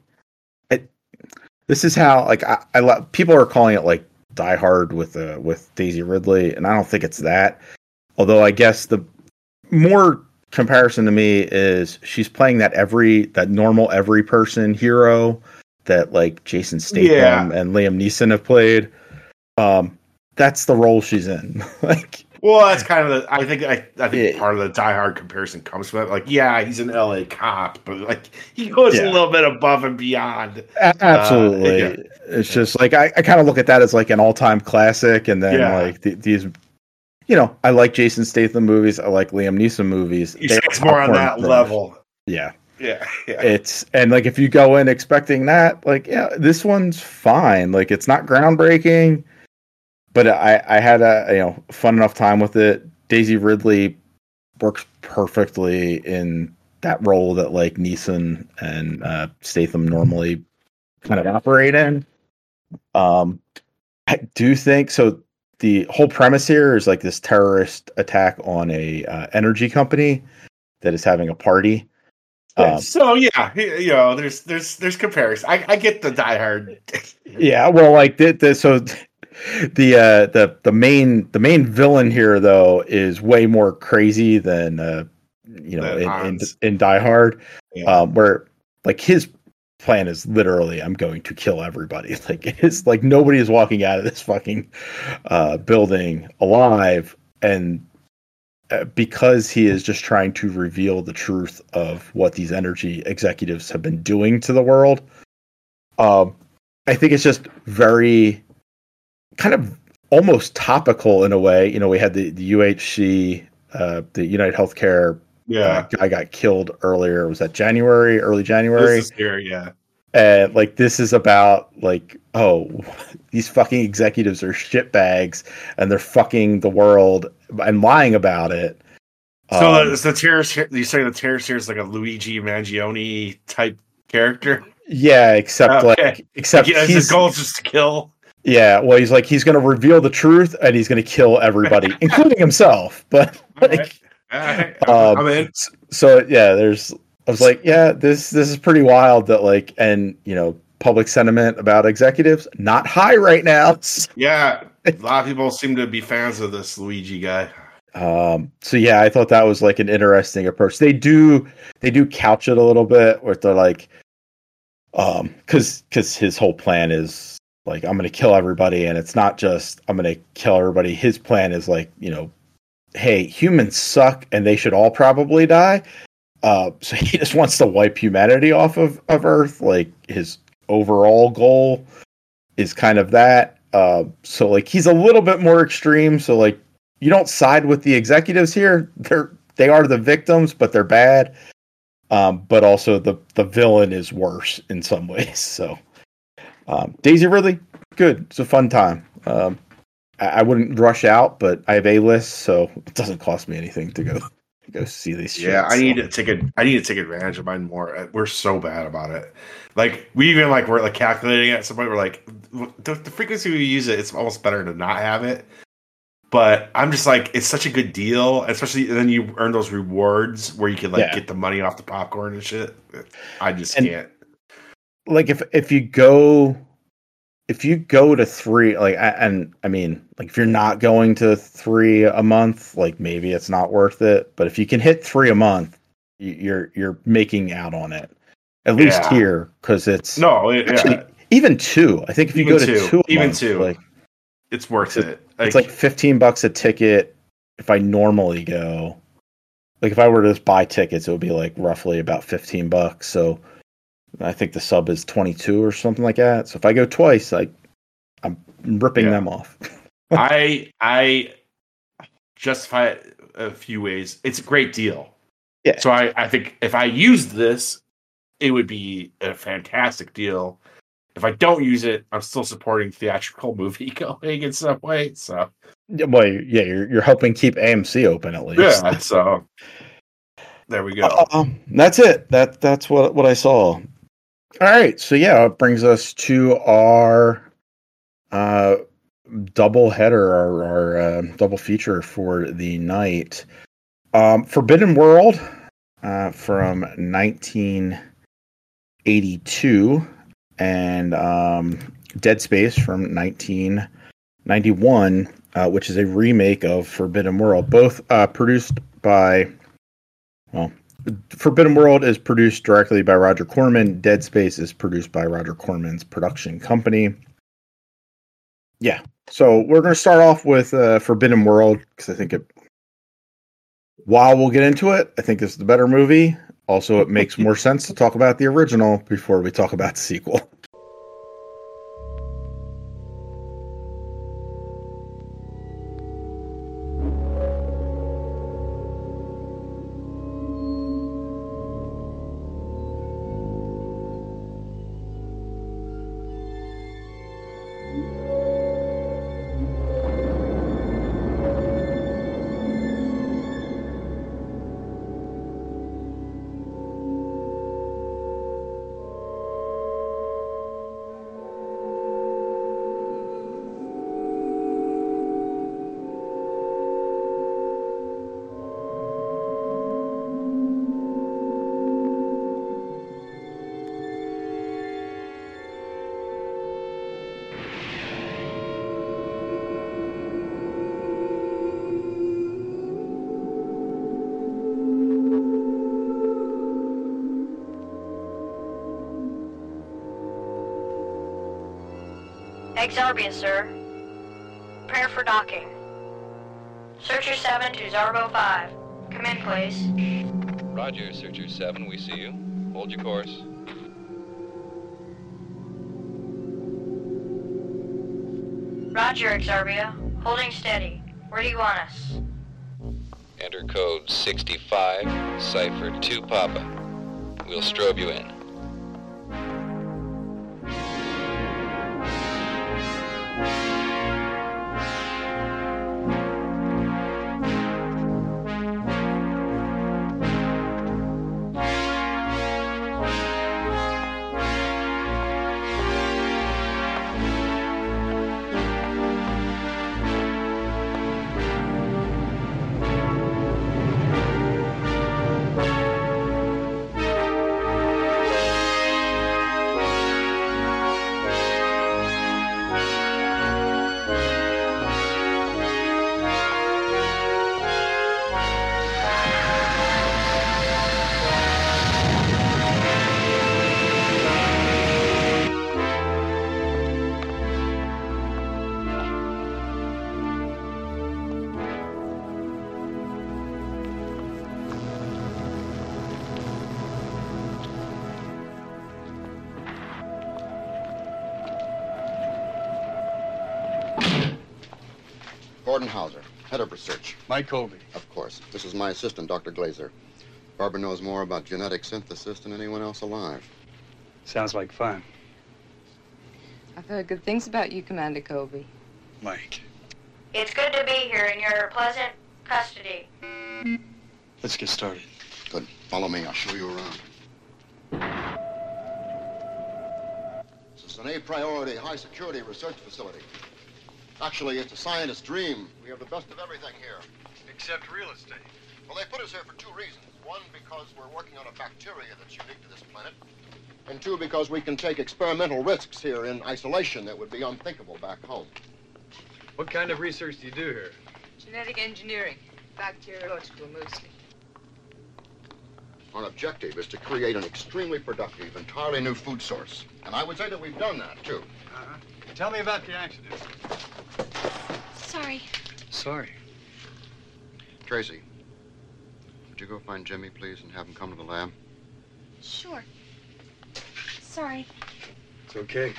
this is how like people are calling it like Die Hard with Daisy Ridley, and I don't think it's that. Although I guess the more comparison to me is she's playing that normal every person hero that like Jason Statham and Liam Neeson have played. That's the role she's in. Like, well, that's kind of I think part of the Die Hard comparison comes from that. Like, yeah, he's an LA cop, but like he goes a little bit above and beyond. Absolutely. It's just like I kind of look at that as like an all-time classic, and then like these. I like Jason Statham movies. I like Liam Neeson movies. It's more on that level. Yeah. It's and like if you go in expecting that, like this one's fine. Like it's not groundbreaking, but I had a fun enough time with it. Daisy Ridley works perfectly in that role that like Neeson and Statham normally kind of operate in. I do think so. The whole premise here is like this terrorist attack on a energy company that is having a party. So there's comparison. I get the Die Hard. Yeah, well, like the main villain here though is way more crazy than in Die Hard, where like his plan is literally I'm going to kill everybody. Like it's like nobody is walking out of this fucking building alive, and because he is just trying to reveal the truth of what these energy executives have been doing to the world. I think it's just very kind of almost topical in a way. We had the UHC, the United Healthcare guy got killed earlier. Was that early January? This is here, yeah. And like this is about like, oh, these fucking executives are shitbags and they're fucking the world and lying about it. So the terrorist, you say the terrorist here is like a Luigi Mangione type character? Yeah, except his goal is just to kill. Yeah, well, he's like he's going to reveal the truth and he's going to kill everybody, including himself. But like, all right. I'm in. So yeah, I was like, yeah, this is pretty wild. That like, and public sentiment about executives not high right now. Yeah, a lot of people seem to be fans of this Luigi guy. So yeah, I thought that was like an interesting approach. They do couch it a little bit where they're like, because his whole plan is like, I'm going to kill everybody, and it's not just I'm going to kill everybody. His plan is like, hey, humans suck and they should all probably die. So he just wants to wipe humanity off of Earth. Like his overall goal is kind of that. So like he's a little bit more extreme. So like you don't side with the executives here. They are the victims, but they're bad. But also the villain is worse in some ways. So Daisy Ridley, good. It's a fun time. I wouldn't rush out, but I have A-list, so it doesn't cost me anything to go see these. Yeah, I need to take advantage of mine more. We're so bad about it. Like we even we're like calculating it at some point. We're like the frequency we use it's almost better to not have it. But I'm just like, it's such a good deal, especially then you earn those rewards where you can get the money off the popcorn and shit. I just can't. Like if you go to 3, like, and I mean, like if you're not going to 3 a month, like maybe it's not worth it. But if you can hit 3 a month, you're making out on it. At least here, because it's actually, even 2. I think if you go to 2, even month, 2, like it's worth it. It's like $15 a ticket. If I normally go, like if I were to just buy tickets, it would be like roughly about $15. So I think the sub is 22 or something like that. So if I go twice, I'm ripping them off. I justify it a few ways. It's a great deal. Yeah. So I think if I used this, it would be a fantastic deal. If I don't use it, I'm still supporting theatrical movie going in some way. So, well, yeah, you're helping keep AMC open at least. Yeah. So there we go. That's it. That's what I saw. All right. So yeah, it brings us to our double header, our double feature for the night. Forbidden World from 1982. And Dead Space from 1991, which is a remake of Forbidden World. Both produced by, Forbidden World is produced directly by Roger Corman. Dead Space is produced by Roger Corman's production company. Yeah, so we're going to start off with Forbidden World, because I think while we'll get into it, I think this is the better movie. Also, it makes more sense to talk about the original before we talk about the sequel. Exarbian, sir. Prepare for docking. Searcher 7 to Zarbo 5. Come in, please. Roger, Searcher 7, we see you. Hold your course. Roger, Exarbia. Holding steady. Where do you want us? Enter code 65, cipher 2 Papa. We'll strobe you in. Gordon Hauser, head of research. Mike Colby. Of course. This is my assistant, Dr. Glazer. Barbara knows more about genetic synthesis than anyone else alive. Sounds like fun. I've heard good things about you, Commander Colby. Mike. It's good to be here in your pleasant custody. Let's get started. Good. Follow me. I'll show you around. This is an A-priority, high-security research facility. Actually, it's a scientist's dream. We have the best of everything here. Except real estate. Well, they put us here for two reasons. One, because we're working on a bacteria that's unique to this planet. And two, because we can take experimental risks here in isolation that would be unthinkable back home. What kind of research do you do here? Genetic engineering. Bacteriological, mostly. Our objective is to create an extremely productive, entirely new food source. And I would say that we've done that, too. Uh-huh. Tell me about the accident. Sorry. Sorry. Tracy, would you go find Jimmy, please, and have him come to the lab? Sure. Sorry. It's okay.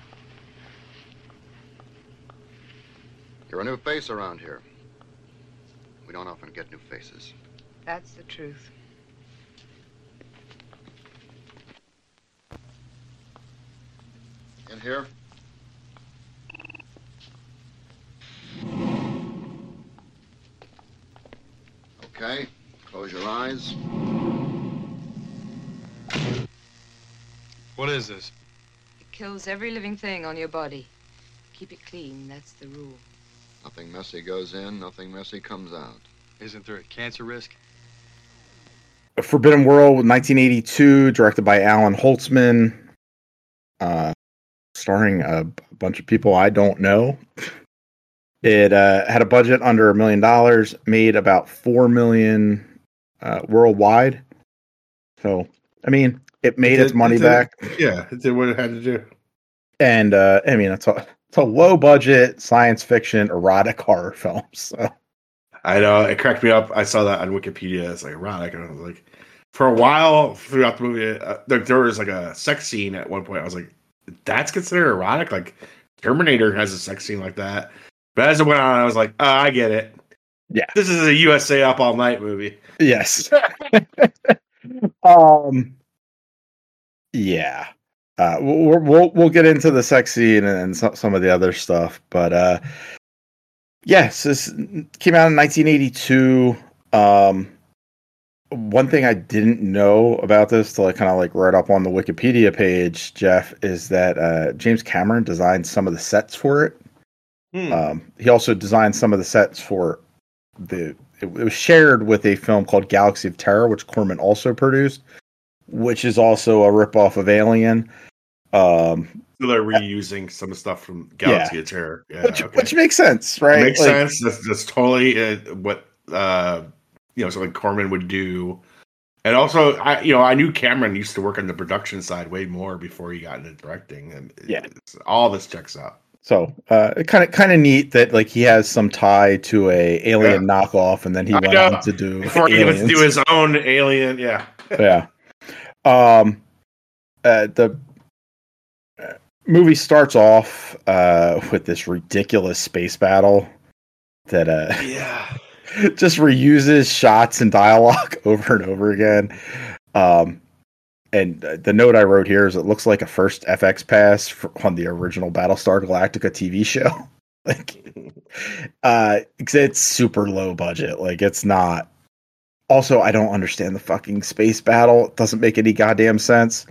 You're a new face around here. We don't often get new faces. That's the truth. In here? Okay. Close your eyes. What is this? It kills every living thing on your body. Keep it clean, that's the rule. Nothing messy goes in, nothing messy comes out. Isn't there a cancer risk? Forbidden World, 1982, directed by Alan Holtzman, starring a bunch of people I don't know. It had a budget under $1 million, made about $4 million worldwide. So, I mean, it made its money back. Yeah, it did what it had to do. And I mean, it's a low budget science fiction erotic horror film. So I know, it cracked me up. I saw that on Wikipedia. It's like erotic, and I was like, for a while throughout the movie, there was like a sex scene at one point. I was like, that's considered erotic? Like Terminator has a sex scene like that. But as it went on, I was like, oh, I get it. Yeah, this is a USA Up All Night movie. Yes. Yeah. We'll get into the sex scene and some of the other stuff, but yes, this came out in 1982. One thing I didn't know about this till I kind of like read up on the Wikipedia page, Jeff, is that James Cameron designed some of the sets for it. He also designed some of the sets for it was shared with a film called Galaxy of Terror, which Corman also produced, which is also a ripoff of Alien. So they're reusing some stuff from Galaxy of Terror, which makes sense, right? Makes sense. That's totally what something Corman would do. And also, I knew Cameron used to work on the production side way more before he got into directing, and all this checks out. So, kind of neat that like he has some tie to a Alien knockoff, and then he went on to do before he went to do his own Alien. Yeah, yeah. The movie starts off with this ridiculous space battle that just reuses shots and dialogue over and over again. And the note I wrote here is it looks like a first FX pass on the original Battlestar Galactica TV show. It's super low budget. Like, it's not. Also, I don't understand the fucking space battle. It doesn't make any goddamn sense.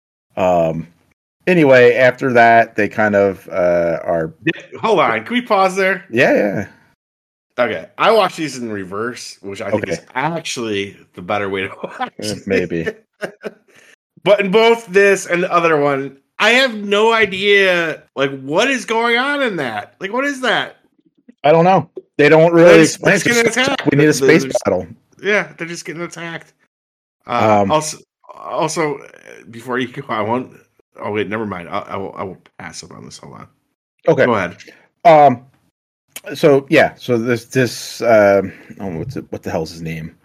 Anyway, after that, they kind of are. Hold on, can we pause there? Yeah. Okay, I watched these in reverse, which I think is actually the better way to watch. Maybe. But in both this and the other one, I have no idea, like, what is going on in that? Like, what is that? I don't know. They don't really explain it. We need a space battle. Yeah, they're just getting attacked. Also, before you go, I won't. Oh wait, never mind. I will pass up on this. Hold on. Okay, go ahead. So this what the hell's his name?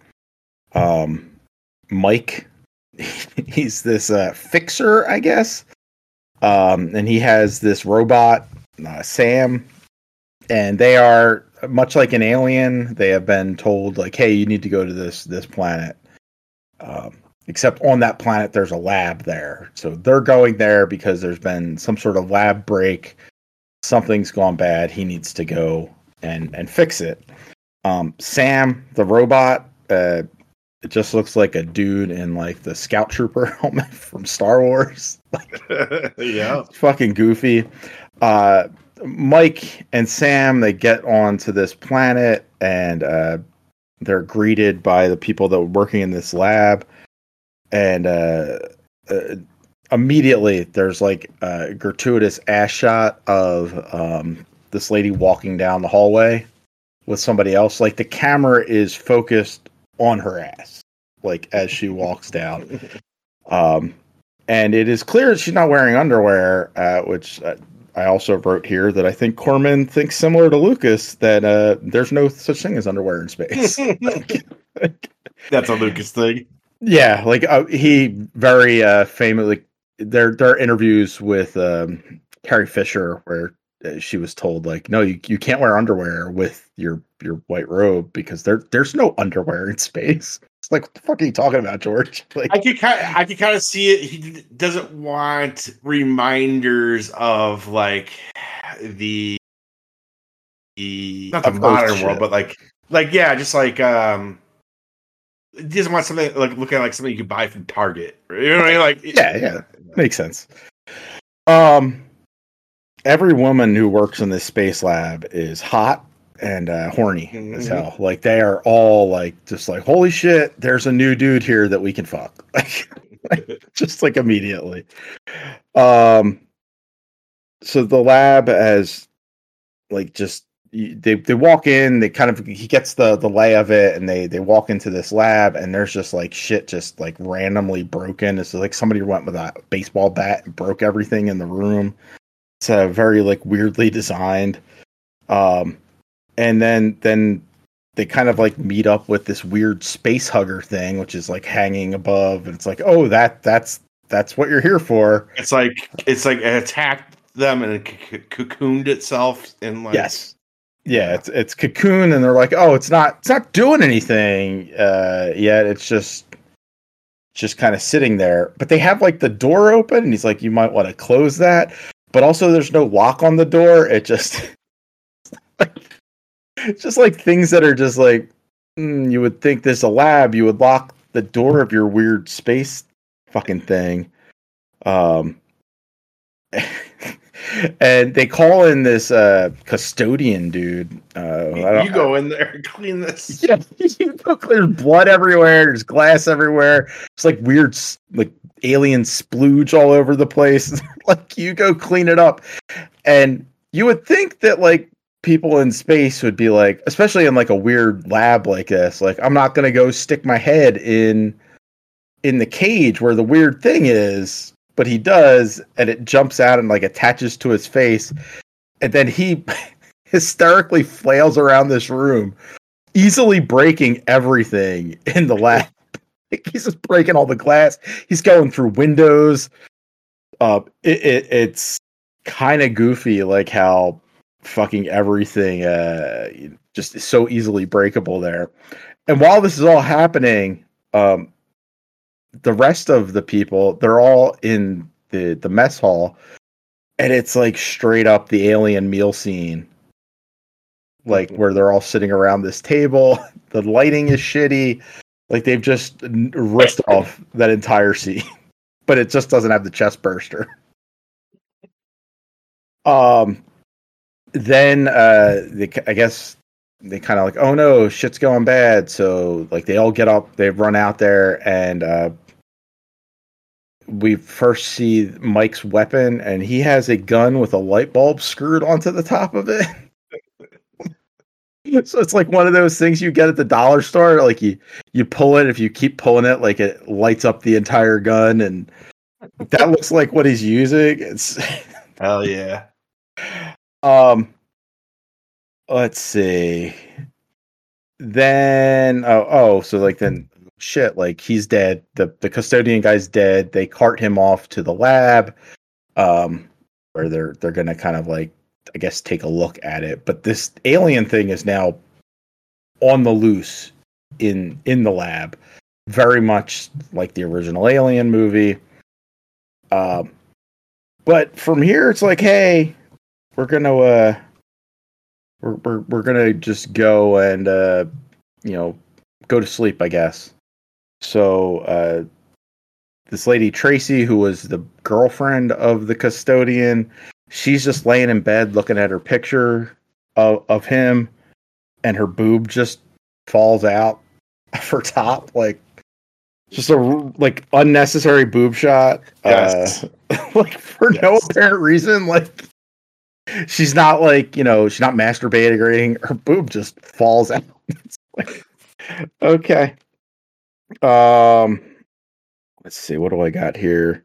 Mike. He's this fixer, I guess. And he has this robot, Sam, and they are much like an alien, they have been told like, hey, you need to go to this planet. Except on that planet, there's a lab there. So they're going there because there's been some sort of lab break. Something's gone bad. He needs to go and fix it. Sam, the robot, it just looks like a dude in like the Scout Trooper helmet from Star Wars. Yeah. It's fucking goofy. Mike and Sam, they get onto this planet and they're greeted by the people that were working in this lab. And immediately there's like a gratuitous ass shot of this lady walking down the hallway with somebody else. Like the camera is focused on her ass, like as she walks down. And it is clear that she's not wearing underwear, which I also wrote here that I think Corman thinks similar to Lucas that there's no such thing as underwear in space. That's a Lucas thing. Yeah, like he very famously, there are interviews with Carrie Fisher where she was told like, no, you can't wear underwear with your white robe because there's no underwear in space. It's like, what the fuck are you talking about, George? Like, I could kind of see it. He doesn't want reminders of like the not the modern world, but like yeah, just like he doesn't want something like looking like something you could buy from Target. You know what I mean? Like yeah, makes sense. Every woman who works in this space lab is hot and horny as hell. Like they are all like just like, holy shit, there's a new dude here that we can fuck. Like just like immediately. So the lab has like just they walk in, they kind of he gets the lay of it, and they walk into this lab, and there's just like shit just like randomly broken. It's like somebody went with a baseball bat and broke everything in the room. It's very like weirdly designed. And then they kind of like meet up with this weird space hugger thing, which is like hanging above, and it's like, oh, that's what you're here for. It's like it attacked them and it cocooned itself in like yeah, it's cocoon, and they're like, oh, it's not doing anything yet. It's just kind of sitting there. But they have like the door open, and he's like, you might want to close that. But also, there's no lock on the door. It just it's just like things that are just like you would think there's a lab. You would lock the door of your weird space fucking thing. And they call in this custodian dude. You go in there and clean this. Yeah, there's blood everywhere. There's glass everywhere. It's like weird, like alien splooge all over the place. Like you go clean it up, and you would think that like people in space would be like, especially in like a weird lab like this, like I'm not gonna go stick my head in the cage where the weird thing is. But he does, and it jumps out and like attaches to his face, and then he hysterically flails around this room, easily breaking everything in the lab. He's just breaking all the glass. He's going through windows. It's kind of goofy, like how fucking everything just is so easily breakable there. And while this is all happening, the rest of the people, they're all in the mess hall, and it's like straight up the alien meal scene, like where they're all sitting around this table. The lighting is shitty, like they've just ripped off that entire scene, but it just doesn't have the chest burster. Then I guess they kind of like, oh no, shit's going bad. So like they all get up, they run out there, and we first see Mike's weapon, and he has a gun with a light bulb screwed onto the top of it. So it's like one of those things you get at the dollar store. Like you pull it, if you keep pulling it, like it lights up the entire gun, and that looks like what he's using. It's hell yeah. Let's see. Then so like then shit, like he's dead. The custodian guy's dead. They cart him off to the lab, where they're gonna kind of like I guess, take a look at it. But this alien thing is now on the loose in the lab, very much like the original Alien movie. But from here, it's like, hey, we're gonna we're gonna just go and go to sleep, I guess. So this lady Tracy, who was the girlfriend of the custodian, she's just laying in bed looking at her picture of him, and her boob just falls out of her top, like just a like unnecessary boob shot. Yes. Like for no apparent reason. Like she's not like, she's not masturbating or anything. Her boob just falls out. It's like, okay. Let's see. What do I got here?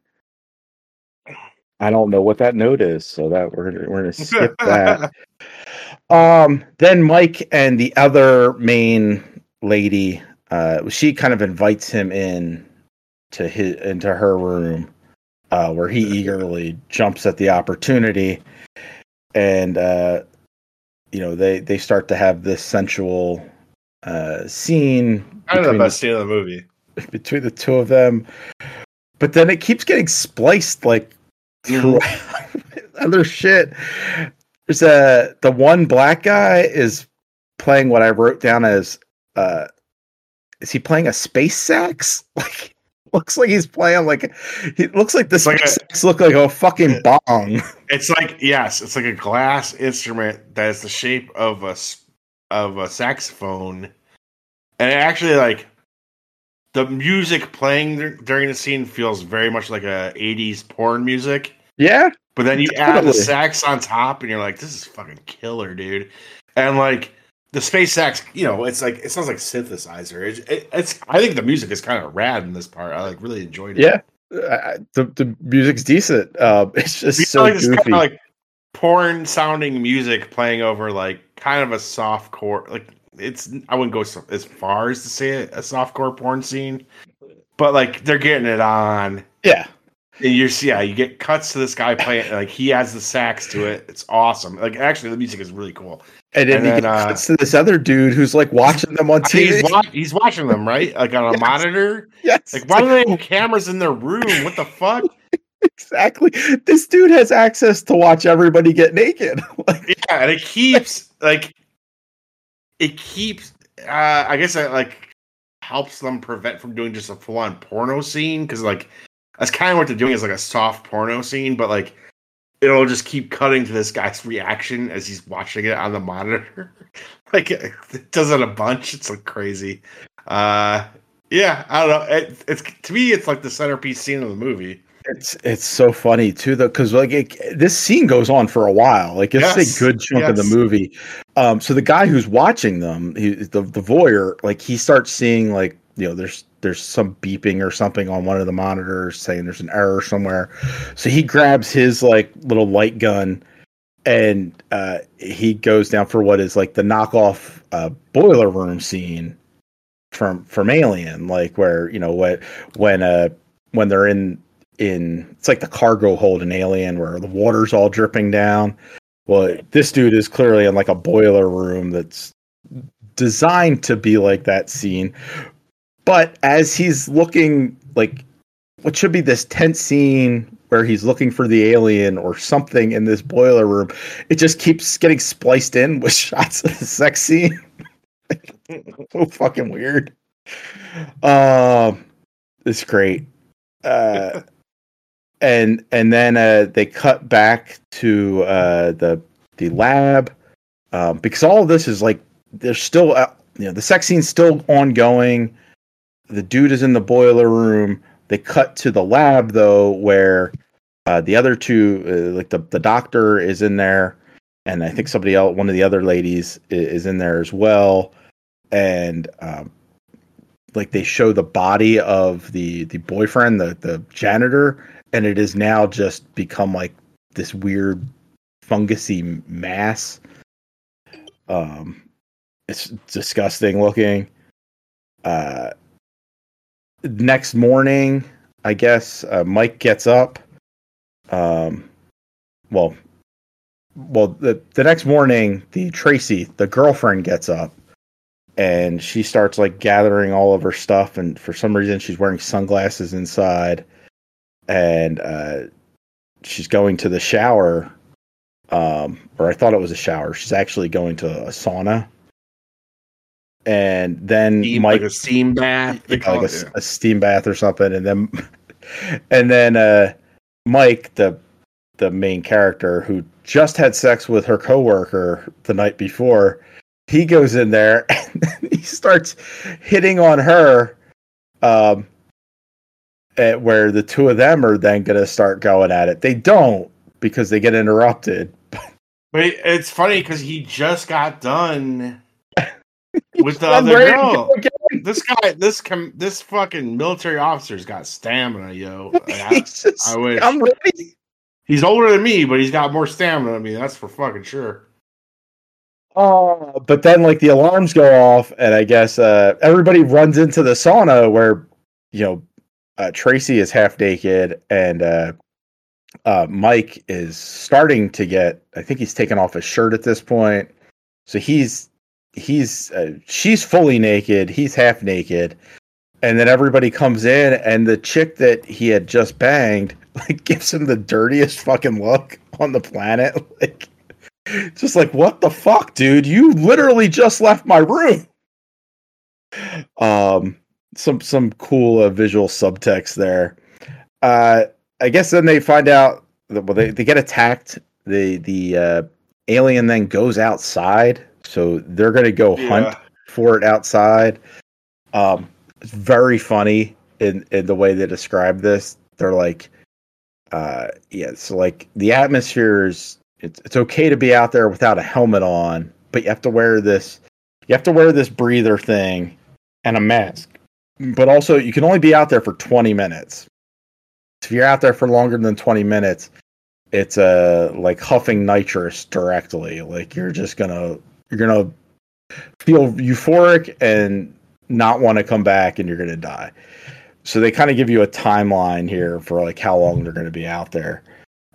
I don't know what that note is, so that we're gonna skip that. Then Mike and the other main lady, she kind of invites him into her room, where he eagerly jumps at the opportunity, and they start to have this sensual scene. Kind of the best scene of the movie between the two of them, but then it keeps getting spliced like through other shit. There's the one black guy is playing what I wrote down as is he playing a space sax? Like looks like he's playing it looks like the space sax look like a fucking bong. It's like it's like a glass instrument that is the shape of a saxophone, and it actually like the music playing during the scene feels very much like a 80s porn music. Yeah. But then you add the sax on top, and you're like, "This is fucking killer, dude!" And like the space sax, it's like it sounds like synthesizer. It's I think the music is kind of rad in this part. I like really enjoyed it. Yeah, the music's decent. It's just so like goofy. This kind of like porn sounding music playing over like kind of a soft core. Like I wouldn't go as far as to say it a soft core porn scene, but like they're getting it on. Yeah. And you get cuts to this guy playing, like he adds the sax to it. It's awesome. Like actually, the music is really cool. And then he cuts to this other dude who's like watching them on TV. He's watching them, right? Like on a monitor. Yes. Like why do they have cameras in their room? What the fuck? Exactly. This dude has access to watch everybody get naked. And it keeps I guess it like helps them prevent from doing just a full on porno scene because like. That's kind of what they're doing is like a soft porno scene, but like it'll just keep cutting to this guy's reaction as he's watching it on the monitor. Like it does it a bunch. It's like crazy. I don't know. It's to me, it's like the centerpiece scene of the movie. It's so funny too, though, because like this scene goes on for a while. Like it's a good chunk of the movie. So the guy who's watching them, the voyeur, like he starts seeing like there's some beeping or something on one of the monitors saying there's an error somewhere. So he grabs his like little light gun and he goes down for what is like the knockoff boiler room scene from Alien, like where when they're in it's like the cargo hold in Alien where the water's all dripping down. Well, this dude is clearly in like a boiler room that's designed to be like that scene. But as he's looking, like, what should be this tense scene where he's looking for the alien or something in this boiler room, it just keeps getting spliced in with shots of the sex scene. So fucking weird. It's great. And then they cut back to the lab because all of this is like there's still the sex scene's still ongoing. The dude is in the boiler room. They cut to the lab though, where the other two, like the doctor is in there, and I think somebody else, one of the other ladies, is in there as well. And like they show the body of the boyfriend, the janitor, and it has now just become like this weird fungusy mass. It's disgusting looking. Next morning, I guess Mike gets up. Well, well, the next morning, Tracy, the girlfriend, gets up and she starts like gathering all of her stuff. And for some reason, she's wearing sunglasses inside, and she's going to the shower. Or I thought it was a shower. She's actually going to a sauna. And then Mike, like a steam bath, a steam bath or something. And then Mike, the main character who just had sex with her coworker the night before, he goes in there and he starts hitting on her, where the two of them are then going to start going at it. They don't, because they get interrupted. But it's funny because he just got done with the other girl. This fucking military officer's got stamina, yo. Like, I wish. I'm ready. He's older than me, but he's got more stamina than me. That's for fucking sure. Oh, but then like the alarms go off, and I guess everybody runs into the sauna where Tracy is half naked, and Mike is starting to get. I think he's taken off his shirt at this point, so she's fully naked. He's half naked, and then everybody comes in, and the chick that he had just banged like gives him the dirtiest fucking look on the planet, like. Just like, what the fuck, dude? You literally just left my room. Some cool visual subtext there. I guess then they find out that they get attacked. The alien then goes outside, so they're gonna go hunt for it outside. It's very funny in the way they describe this. They're like, so like the atmosphere is. It's okay to be out there without a helmet on, but you have to wear this breather thing and a mask. But also, you can only be out there for 20 minutes. If you're out there for longer than 20 minutes, it's like huffing nitrous directly. Like you're gonna feel euphoric and not want to come back, and you're gonna die. So they kind of give you a timeline here for like how long they're gonna be out there.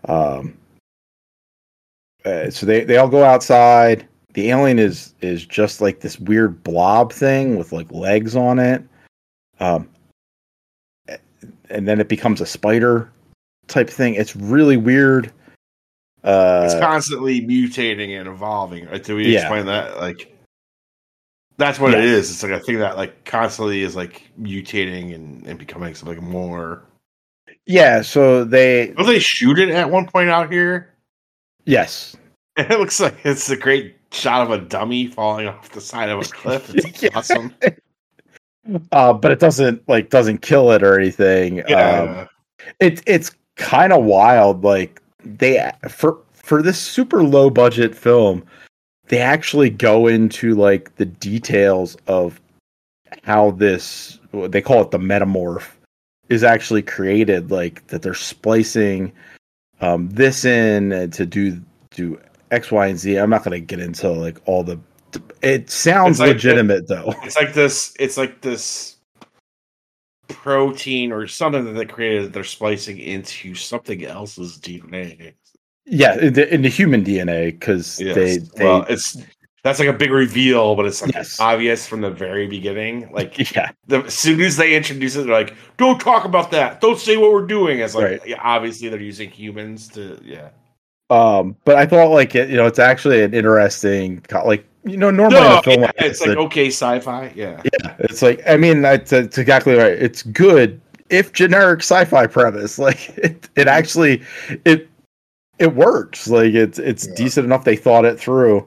So they all go outside. The alien is just like this weird blob thing with like legs on it. And then it becomes a spider type thing. It's really weird. It's constantly mutating and evolving. Right? Did we explain that? Like, that's what it is. It's like a thing that like constantly is like mutating and becoming something more. Yeah. So they shoot it at one point out here. Yes. It looks like it's a great shot of a dummy falling off the side of a cliff. It's awesome. But it doesn't kill it or anything. Yeah. It's kind of wild. Like they for this super low budget film, they actually go into like the details of how this, they call it the metamorph, is actually created. Like that they're splicing this in to do X, Y, and Z. I'm not going to get into like all the. It sounds like legitimate though. It's like this protein or something that they created that they're splicing into something else's DNA. Yeah, in the human DNA, because that's like a big reveal, but it's like obvious from the very beginning. Like, as soon as they introduce it, they're like, "Don't talk about that. Don't say what we're doing." It's like, obviously, they're using humans to, But I thought, like, it's actually an interesting, like, normally in a film like it's like okay sci-fi, it's like, I mean, it's exactly right. It's good if generic sci-fi premise, like, it actually it works. Like, it's decent enough. They thought it through.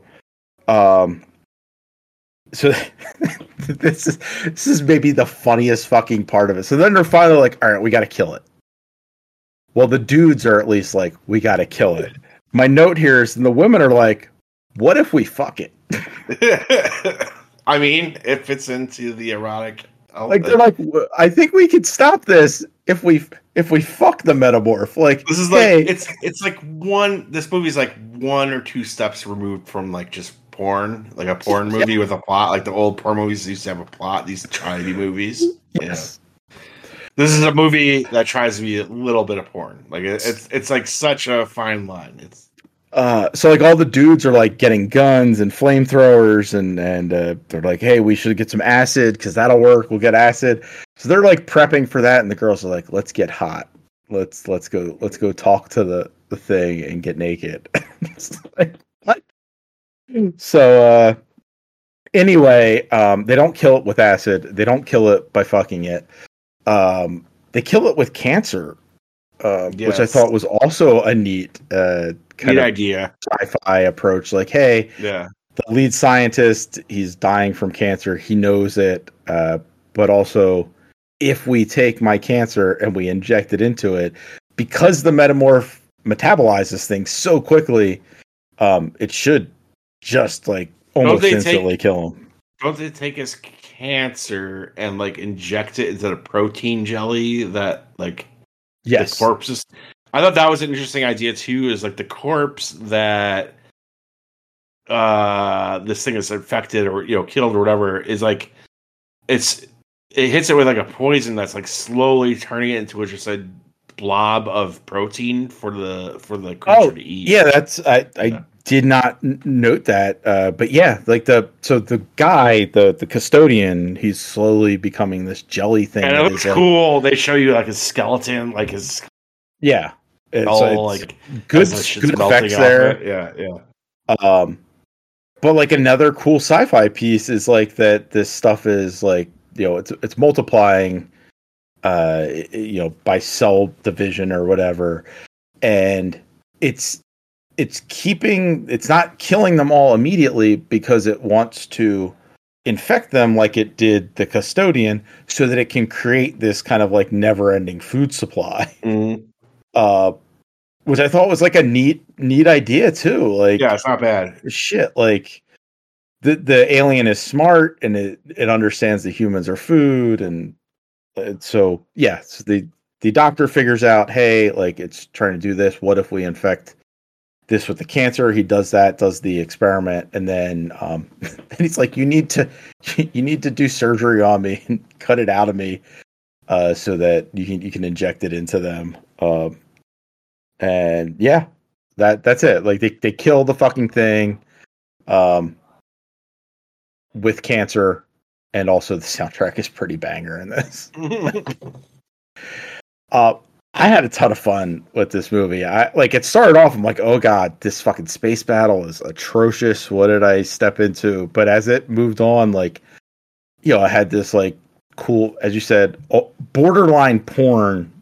So this is maybe the funniest fucking part of it. So then they're finally like, all right, we got to kill it. Well, the dudes are at least like, we got to kill it. My note here is, and the women are like, what if we fuck it? I mean, it fits into the erotic. Like, they're like, I think we could stop this if we fuck the metamorph. Like, this is like, it's like this movie's like 1 or 2 steps removed from like just porn, like a porn movie with a plot. Like the old porn movies used to have a plot. These try to be movies. Yes. This is a movie that tries to be a little bit of porn. Like it's like such a fine line. So like all the dudes are like getting guns and flamethrowers and they're like, hey, we should get some acid because that'll work. We'll get acid. So they're like prepping for that, and the girls are like, let's get hot. Let's go talk to the thing and get naked. It's like, what? So anyway, they don't kill it with acid. They don't kill it by fucking it. They kill it with cancer. Which I thought was also a neat kind of idea, sci-fi approach. Like, hey, yeah, the lead scientist, he's dying from cancer. He knows it, but also, if we take my cancer and we inject it into it, because the metamorph metabolizes things so quickly, it should just like almost instantly kill him. Don't they take his cancer and like inject it into the protein jelly that like? Yes. The corpses. I thought that was an interesting idea too. Is like the corpse that this thing is infected or killed or whatever is like it hits it with like a poison that's like slowly turning it into just a blob of protein for the creature to eat. Yeah, that's I did not note that, but yeah, like the guy, the custodian, he's slowly becoming this jelly thing. And it looks cool. They show you like his skeleton, like his it's all like good effects there. Yeah. But like another cool sci-fi piece is like that this stuff is like it's multiplying, by cell division or whatever, and it's not killing them all immediately because it wants to infect them like it did the custodian so that it can create this kind of like never-ending food supply. Mm-hmm. Which I thought was like a neat idea too. Like, yeah, it's not bad. Shit, like the alien is smart and it understands the humans are food, and so the doctor figures out, hey, like it's trying to do this. What if we infect this with the cancer? He does the experiment, and then and he's like, you need to do surgery on me and cut it out of me, so that you can inject it into them. And yeah, that's it. Like they kill the fucking thing, with cancer, and also the soundtrack is pretty banger in this. I had a ton of fun with this movie. It started off, I'm like, oh god, this fucking space battle is atrocious. What did I step into? But as it moved on, I had this like cool, as you said, borderline porn,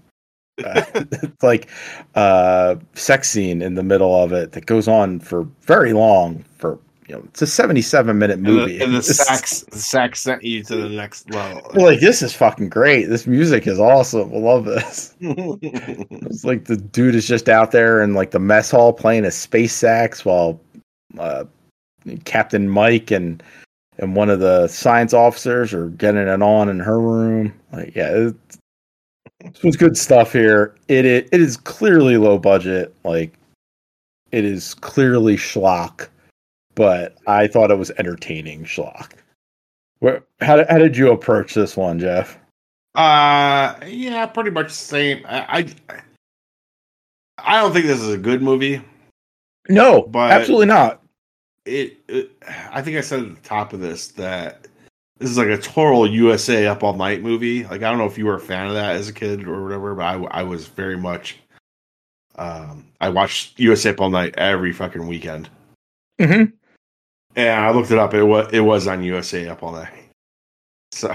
sex scene in the middle of it that goes on for very long. It's a 77-minute movie. And the sax sent you to the next level. Like, this is fucking great. This music is awesome. I love this. It's like the dude is just out there in like the mess hall playing a space sax while Captain Mike and one of the science officers are getting it on in her room. Like, yeah, it was good stuff here. It is clearly low budget. Like, it is clearly schlock. But I thought it was entertaining schlock. How did you approach this one, Jeff? Yeah, pretty much the same. I don't think this is a good movie. No, but absolutely not. I think I said at the top of this that this is like a total USA Up All Night movie. Like, I don't know if you were a fan of that as a kid or whatever, but I was very much. I watched USA Up All Night every fucking weekend. Mm-hmm. Yeah, I looked it up. It was on USA Up All Night. So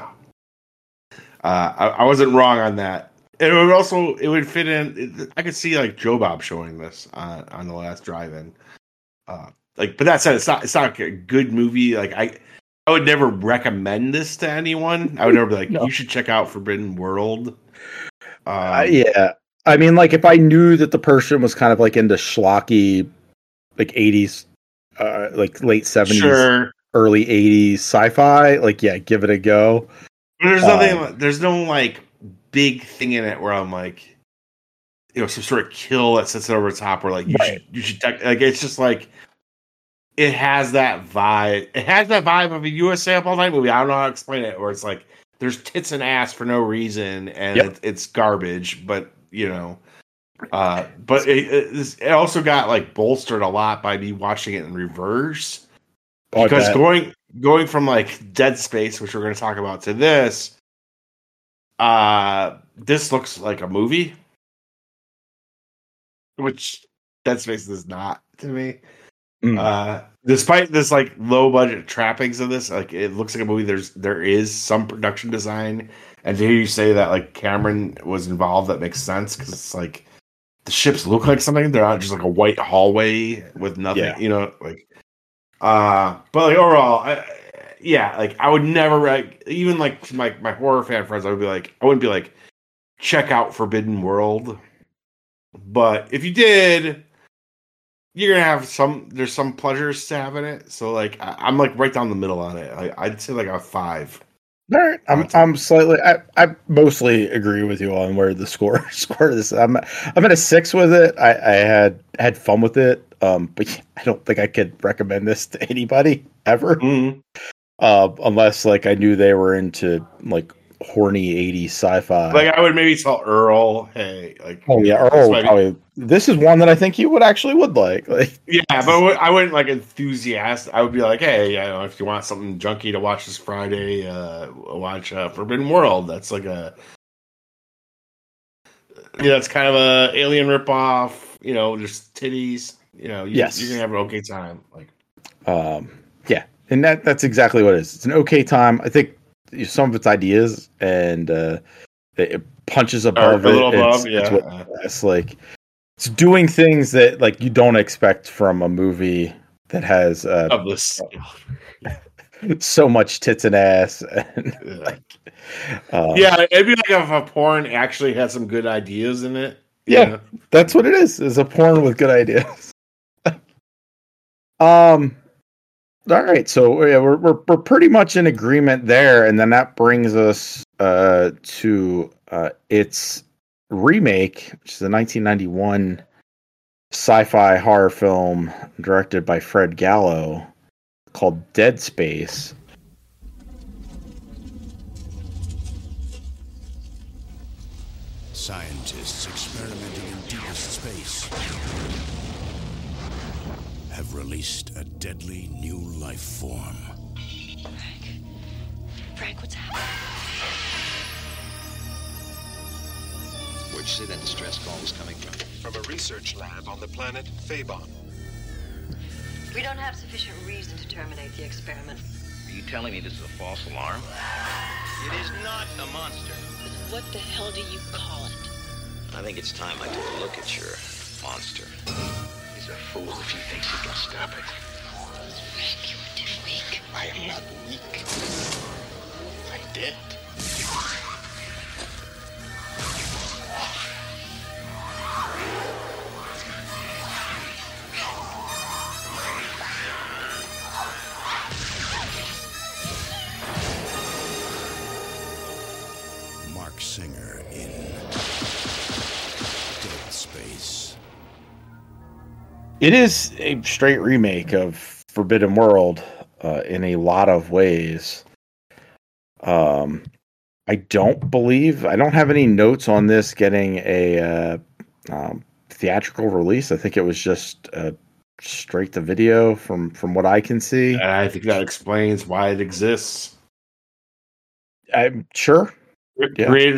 I wasn't wrong on that. It would fit in. I could see like Joe Bob showing this on the last drive-in. But that said, it's not a good movie. Like I would never recommend this to anyone. I would never be like, you should check out Forbidden World. Yeah, I mean, like if I knew that the person was kind of like into schlocky, like 80s. Like late 70s, sure. Early 80s sci-fi, like, yeah, give it a go. There's nothing. There's no like big thing in it where I'm like, some sort of kill that sits over the top. Where like you should like it's just like it has that vibe. It has that vibe of a USA Up All Night movie. I don't know how to explain it. Where it's like there's tits and ass for no reason, and it's garbage. But But it also got like bolstered a lot by me watching it in reverse, because going from like Dead Space, which we're going to talk about, to this looks like a movie, which Dead Space does not to me. Despite this like low budget trappings of this, like it looks like a movie. There is some production design, and to hear you say that like Cameron was involved, that makes sense, because it's like the ships look like something. They're not just like a white hallway with nothing, like. But like overall, like I would never even like my horror fan friends. I wouldn't be like, check out Forbidden World. But if you did, you're gonna have there's some pleasures to have in it. So like I'm like right down the middle on it. I'd say like a 5. All right, I'm slightly. I mostly agree with you on where the score this. I'm at a 6 with it. I had fun with it. But I don't think I could recommend this to anybody ever, unless like I knew they were into like horny 80s sci-fi. Like I would maybe tell Earl, hey, like, oh yeah, Earl probably. This is one that I think you would like. Like, yeah, but I wouldn't like enthusiastic. I would be like, hey, if you want something junky to watch this Friday, watch Forbidden World. That's like that's kind of a alien ripoff. Just titties. Yes, you're gonna have an okay time. Like, yeah, and that's exactly what it is. It's an okay time. I think some of its ideas and it punches above a little it. Above, it's like it's doing things that like you don't expect from a movie that has of this so much tits and ass. And, it'd be like if a porn actually had some good ideas in it. Yeah, that's what it is. Is a porn with good ideas. All right, so yeah, we're pretty much in agreement there, and then that brings us to its remake, which is a 1991 sci-fi horror film directed by Fred Gallo called Dead Space. Scientists experimenting in deepest space have released a deadly new life form. Frank, what's happening? Where'd you say that distress call was coming from? From a research lab on the planet Phaebon. We don't have sufficient reason to terminate the experiment. Are you telling me this is a false alarm? It is not a monster. What the hell do you call it? I think it's time I took a look at your monster. He's a fool if he thinks he can stop it. Frank, you are too weak. I am not weak. I'm dead. Mark Singer in Dead Space. It is a straight remake of Forbidden World in a lot of ways. I don't have any notes on this getting a theatrical release. I think it was just straight to video from what I can see. And I think that explains why it exists. I'm sure. Yeah. Created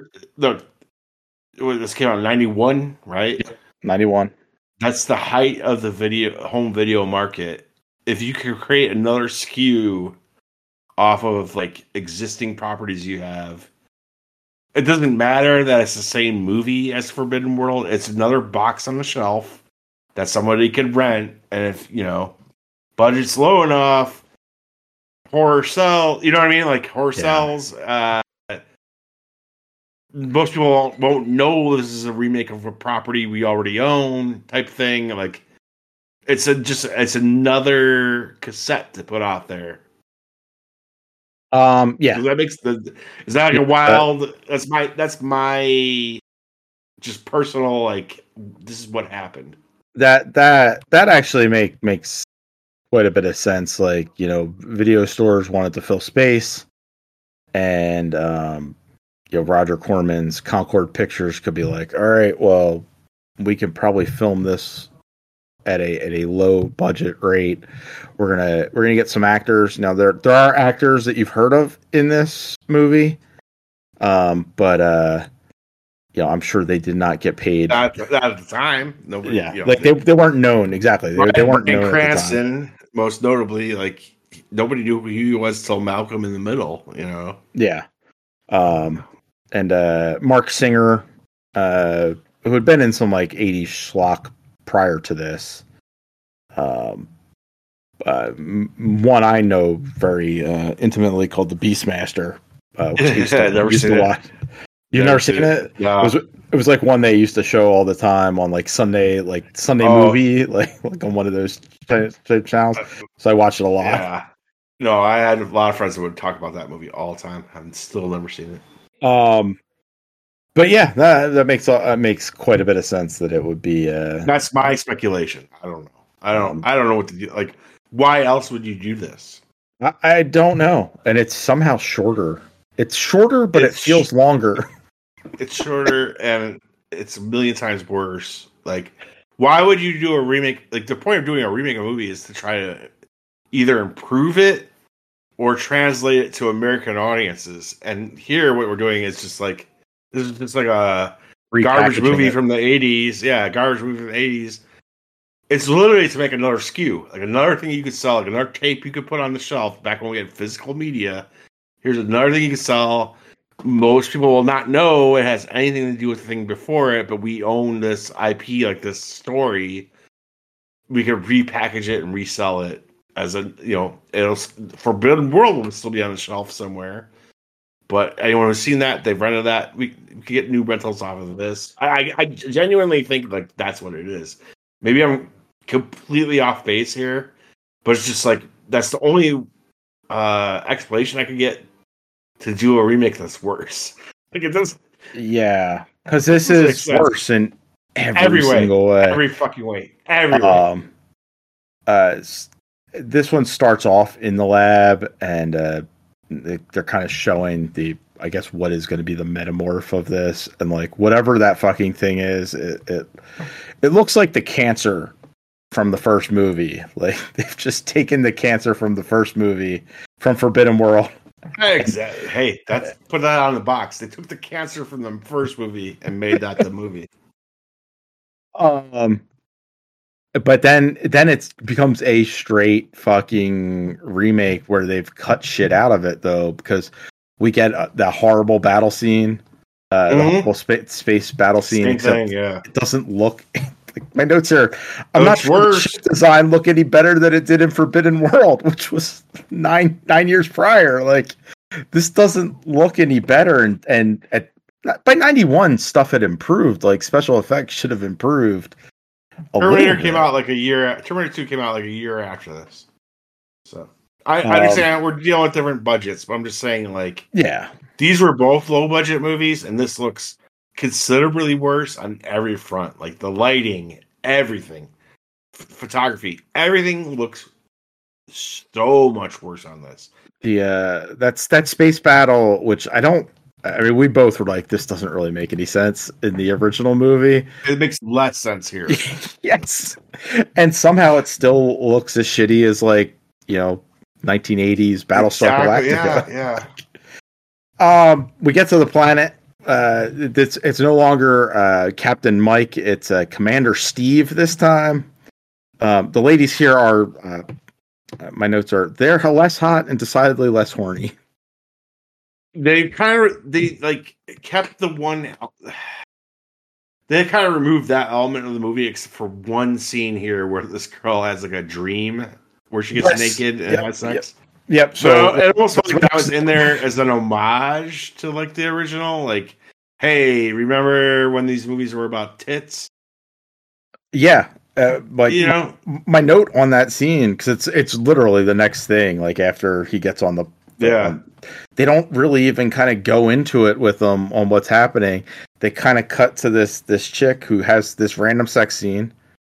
this came out in 91, right? 91. That's the height of the home video market. If you could create another SKU off of like existing properties you have, it doesn't matter that it's the same movie as Forbidden World. It's another box on the shelf that somebody could rent, and if budget's low enough, horror sells. You know what I mean? Like horror sells. Most people won't know this is a remake of a property we already own, type thing. Like it's another cassette to put out there. Yeah. So that makes is that like a wild? That's my just personal like. This is what happened. That actually makes quite a bit of sense. Like, video stores wanted to fill space, and Roger Corman's Concord Pictures could be like, all right, well, we can probably film this at a low budget rate. We're gonna get some actors. Now there are actors that you've heard of in this movie, but I'm sure they did not get paid. Not at the time. Nobody. Yeah, they weren't known exactly. They weren't known. Cranston, most notably, like nobody knew who he was till Malcolm in the Middle. Yeah, and Mark Singer, who had been in some like 80s schlock prior to this. One I know very intimately called The Beastmaster. Which never seen it. You've never seen it? No. It was like one they used to show all the time on like Sunday movie, like on one of those type channels. So I watched it a lot. Yeah. No, I had a lot of friends that would talk about that movie all the time. I've still never seen it. But yeah, that makes quite a bit of sense that it would be. That's my speculation. I don't know. I don't know what to do. Like, why else would you do this? I don't know. And it's somehow shorter. It's shorter, but it feels longer. It's shorter, and it's a million times worse. Like, why would you do a remake? Like, the point of doing a remake of a movie is to try to either improve it or translate it to American audiences. And here, what we're doing is just like, this is just like a garbage movie from the 80s. Yeah, garbage movie from the 80s. It's literally to make another SKU, like another thing you could sell, like another tape you could put on the shelf back when we had physical media. Here's another thing you can sell. Most people will not know it has anything to do with the thing before it, but we own this IP, like this story. We could repackage it and resell it as it'll Forbidden World will still be on the shelf somewhere. But anyone who's seen that, they've rented that. We could get new rentals off of this. I genuinely think like that's what it is. Maybe I'm completely off base here, but it's just like that's the only explanation I could get to do a remake that's worse. Like it does. Yeah, because this is worse in every single way. Every fucking way. Every way. This one starts off in the lab, and they're kind of showing I guess what is going to be the metamorph of this, and like whatever that fucking thing is, it looks like the cancer from the first movie. Like they've just taken the cancer from the first movie from Forbidden World. Exactly. Hey, put that on the box. They took the cancer from the first movie and made that the movie. But then it becomes a straight fucking remake where they've cut shit out of it though, because we get the horrible battle scene, the horrible space battle scene. Same thing, yeah. It doesn't look. My notes are. I'm not sure the ship design look any better than it did in Forbidden World, which was nine years prior. Like this doesn't look any better, and by 91 stuff had improved. Like special effects should have improved. Terminator came out like a year. Terminator 2 came out like a year after this. So I understand we're dealing with different budgets, but I'm just saying like these were both low budget movies, and this looks considerably worse on every front. Like the lighting, everything, photography, everything looks so much worse on this. That space battle, which we both were like, this doesn't really make any sense in the original movie. It makes less sense here. Yes, and somehow it still looks as shitty as 1980s Battlestar Galactica. Yeah. We get to the planet. It's no longer Captain Mike. It's Commander Steve this time. The ladies here are. My notes are they're less hot and decidedly less horny. They kept the one. They kind of removed that element of the movie, except for one scene here where this girl has like a dream where she gets naked and has sex. Yep. So it almost felt like that was in there as an homage to like the original. Like, hey, remember when these movies were about tits? Yeah. My note on that scene, because it's literally the next thing. Like after he gets on the they don't really even kind of go into it with them on what's happening. They kind of cut to this chick who has this random sex scene.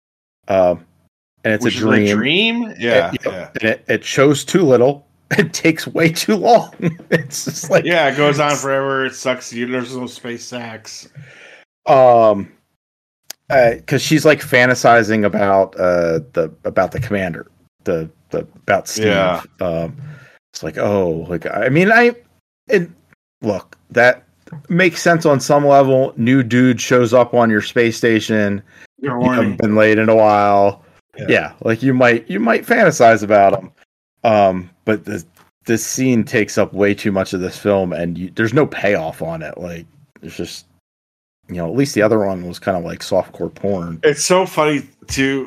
And it's a dream. A dream? Yeah. And it shows too little. It takes way too long. It's just like it goes on forever. It sucks. There's no space sex. because she's like fantasizing about the commander, about Steve. Yeah. It's like, oh, like I mean, look, that makes sense on some level. New dude shows up on your space station. You're You horny. haven't been late in a while. Yeah, like you might fantasize about him. But this scene takes up way too much of this film, and there's no payoff on it. Like, it's just, at least the other one was kind of like softcore porn. It's so funny too.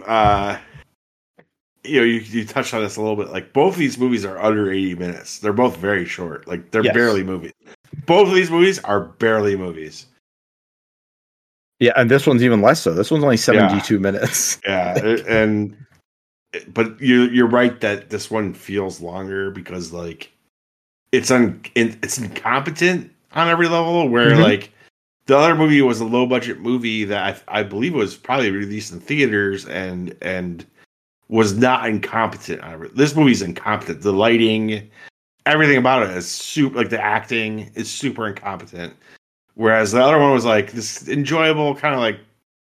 You touched on this a little bit. Like, both of these movies are under 80 minutes. They're both very short. Like, they're barely movies. Both of these movies are barely movies. Yeah, and this one's even less so. This one's only 72 minutes. Yeah, but you're right that this one feels longer because like it's incompetent on every level. Where like the other movie was a low budget movie that I believe was probably released in theaters and was not incompetent. This movie's incompetent. The lighting, everything about it is super. Like the acting is super incompetent. Whereas the other one was like this enjoyable kind of like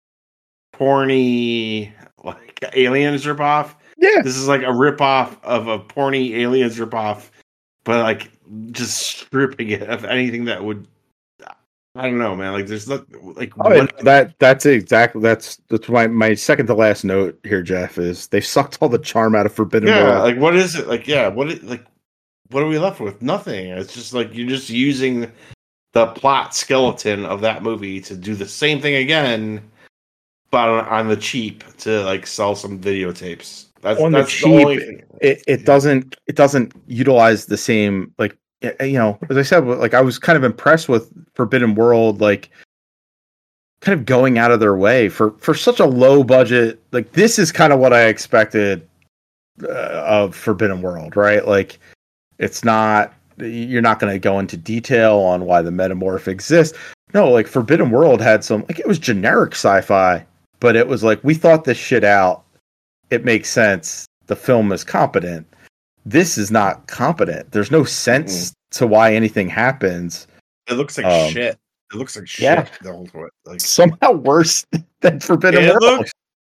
porny, like Aliens ripoff. Yeah, this is like a ripoff of a porny Aliens ripoff, but like just stripping it of anything that would. I don't know, man. Like there's not like that's my second to last note here, Jeff, is they sucked all the charm out of Forbidden World. Like what is it? Like what are we left with? Nothing. It's just like you're just using the plot skeleton of that movie to do the same thing again, but on the cheap to like sell some videotapes. That's on the cheap. It doesn't utilize the same, like, as I said, like I was kind of impressed with Forbidden World, like kind of going out of their way for such a low budget. Like this is kind of what I expected of Forbidden World, right? Like it's not. You're not going to go into detail on why the metamorph exists. No, like Forbidden World had some, like it was generic sci-fi, but it was like, we thought this shit out. It makes sense. The film is competent. This is not competent. There's no sense to why anything happens. It looks like shit. It looks like shit. The whole way. Like somehow worse than Forbidden World.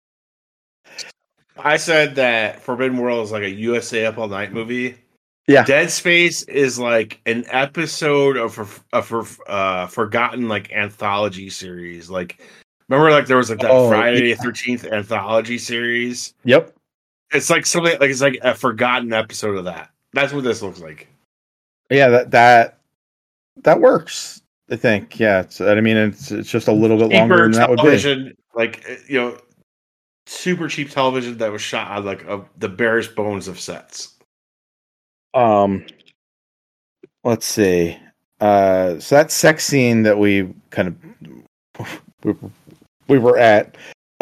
I said that Forbidden World is like a USA Up All Night movie. Yeah, Dead Space is like an episode of a forgotten like anthology series. Like, remember, like there was like that Friday the 13th anthology series. Yep, it's like something like it's like a forgotten episode of that. That's what this looks like. Yeah, that works. I think. Yeah, it's just a little bit longer than that would be. Like super cheap television that was shot on like the barest bones of sets. Let's see. So that sex scene that we kind of we were at,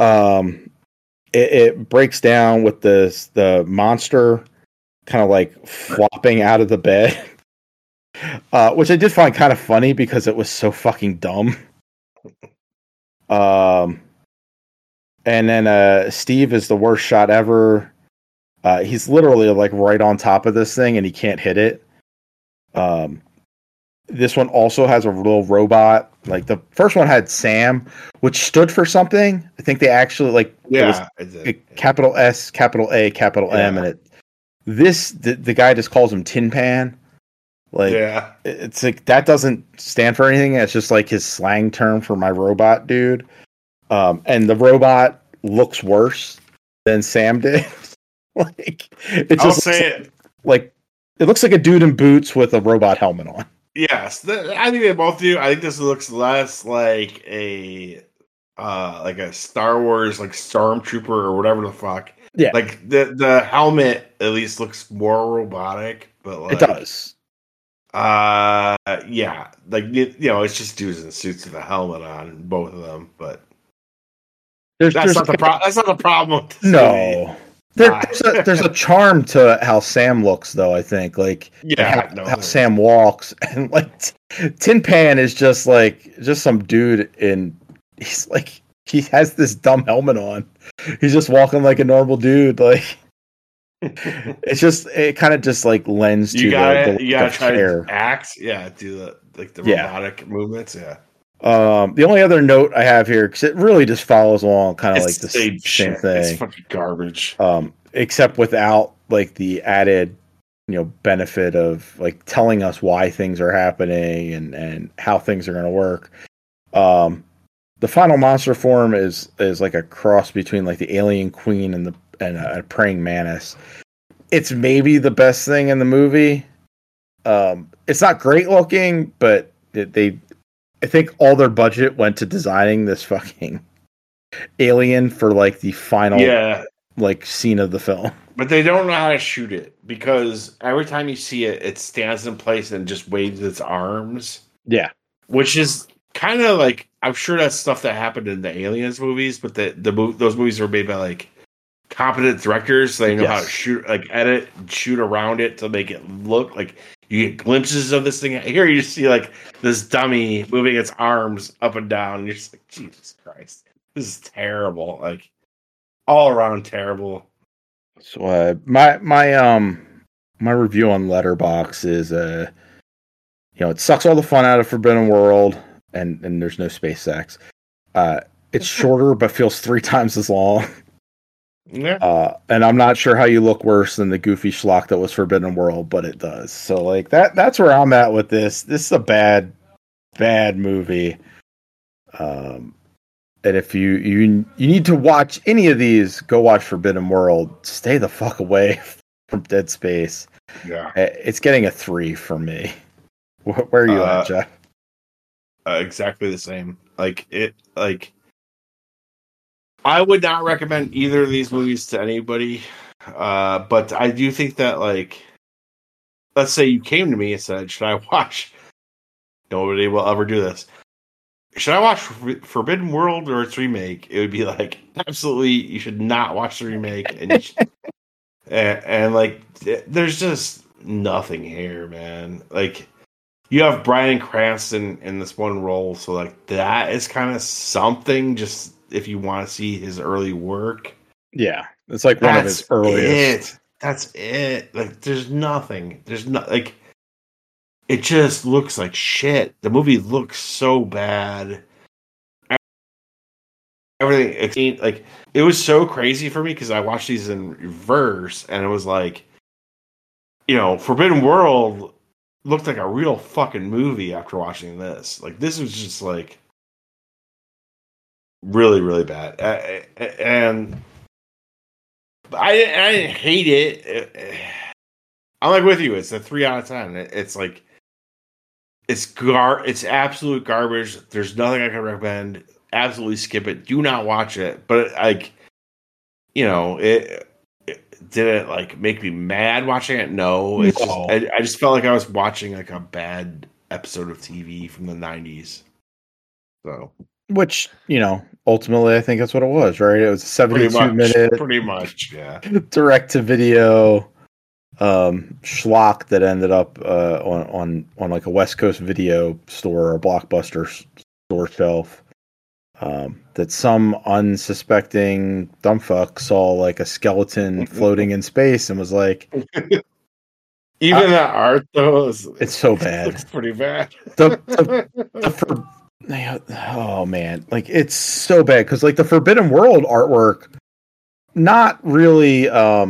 it breaks down with the monster kind of like flopping out of the bed, which I did find kind of funny because it was so fucking dumb. And then Steve is the worst shot ever. He's literally like right on top of this thing and he can't hit it. This one also has a little robot. Like the first one had Sam, which stood for something. I think they actually like capital S, capital A, capital M, and the guy just calls him Tin Pan. Like it's like that doesn't stand for anything. It's just like his slang term for my robot dude. And the robot looks worse than Sam did. Like it just like it looks like a dude in boots with a robot helmet on. Yes, I think they both do. I think this looks less like a Star Wars like Stormtrooper or whatever the fuck. Yeah, like the helmet at least looks more robotic, but like, it does. Yeah, like it's just dudes in suits with a helmet on, both of them. But that's not the problem. That's not the problem. No. There's a charm to how Sam looks, though. I think, like, how Sam walks, and like Tin Pan is just some dude, and he's like he has this dumb helmet on. He's just walking like a normal dude. Like, it kind of just like lends to you gotta try to act, do the robotic movements, The only other note I have here, because it really just follows along kind of like the same shit. thing. It's fucking garbage. Except without like the added, benefit of like telling us why things are happening and how things are going to work. The final monster form is like a cross between like the alien queen and a praying mantis. It's maybe the best thing in the movie. It's not great looking, but I think all their budget went to designing this fucking alien for like the final like scene of the film. But they don't know how to shoot it because every time you see it, it stands in place and just waves its arms. Yeah. Which is kind of like, I'm sure that's stuff that happened in the Aliens movies, but those movies were made by like competent directors. So they know how to shoot, like edit, and shoot around it to make it look like you get glimpses of this thing. Here you just see like this dummy moving its arms up and down. And you're just like, Jesus Christ, this is terrible. Like all around terrible. So my review on Letterboxd is it sucks all the fun out of Forbidden World and there's no space sex. It's shorter but feels 3 times as long. Yeah. And I'm not sure how you look worse than the goofy schlock that was Forbidden World, but it does. So like that's where I'm at with this. This is a bad movie. And if you need to watch any of these, go watch Forbidden World. Stay the fuck away from Dead Space. Yeah. It's getting a 3 from me. Where are you at, Jeff? Exactly the same. I would not recommend either of these movies to anybody. But I do think that, like, let's say you came to me and said, should I watch? Nobody will ever do this. Should I watch Forbidden World or its remake? It would be like, absolutely, you should not watch the remake. And like, there's just nothing here, man. Like, you have Bryan Cranston in this one role, so like that is kind of something. Just if you want to see his early work, yeah, it's like one of his earliest. That's it. Like, there's nothing. There's not like. It just looks like shit. The movie looks so bad. Everything, like, it was so crazy for me because I watched these in reverse, and it was like, Forbidden World looked like a real fucking movie after watching this. Like, this was just like really, really bad, and I didn't hate it. I'm like with you. It's a 3 out of 10. It's like. It's absolute garbage. There's nothing I can recommend. Absolutely skip it. Do not watch it. But like, it did it like make me mad watching it? No. It's just I just felt like I was watching like a bad episode of TV from the 90s. So, which ultimately I think that's what it was, right? It was a 72-minute, pretty much, yeah, direct to video. Schlock that ended up on like a West Coast video store or Blockbuster store shelf. That some unsuspecting dumbfuck saw like a skeleton floating in space and was like, even that art though, it's so bad. Looks pretty bad. Oh man, like it's so bad because like the Forbidden World artwork, not really.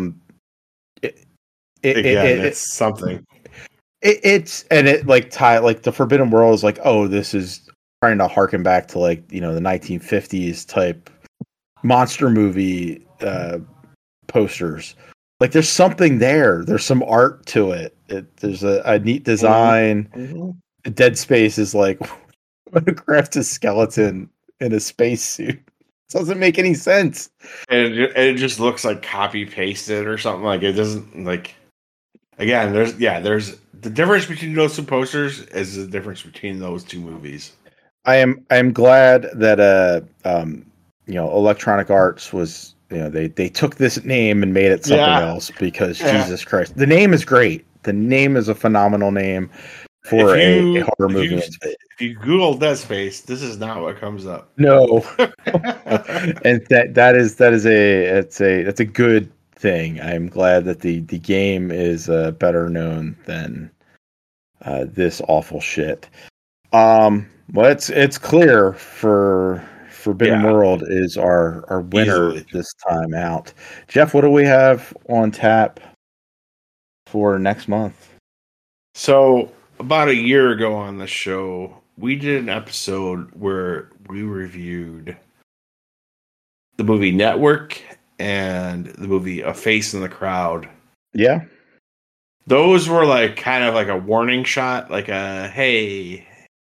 It's something. It's like like the Forbidden World is like, oh, this is trying to harken back to like the 1950s type monster movie posters. Like there's something there. There's some art to it. There's a neat design. Mm-hmm. Dead Space is like photographed a skeleton in a spacesuit. Doesn't make any sense. And it just looks like copy pasted or something. Like it doesn't like. Again, there's the difference between those two posters is the difference between those two movies. I am glad that Electronic Arts was they took this name and made it something else because Jesus Christ, the name is great. The name is a phenomenal name for a horror movie. If you Google Dead Space, this is not what comes up. No, and that's a good thing. I'm glad that the game is better known than this awful shit. Well, it's clear for Forbidden Yeah. World is our winner Easily. this time out. Jeff, what do we have on tap for next month? So about a year ago on the show, we did an episode where we reviewed the movie Network and the movie A Face in the Crowd. Yeah. Those were like kind of like a warning shot, like a hey,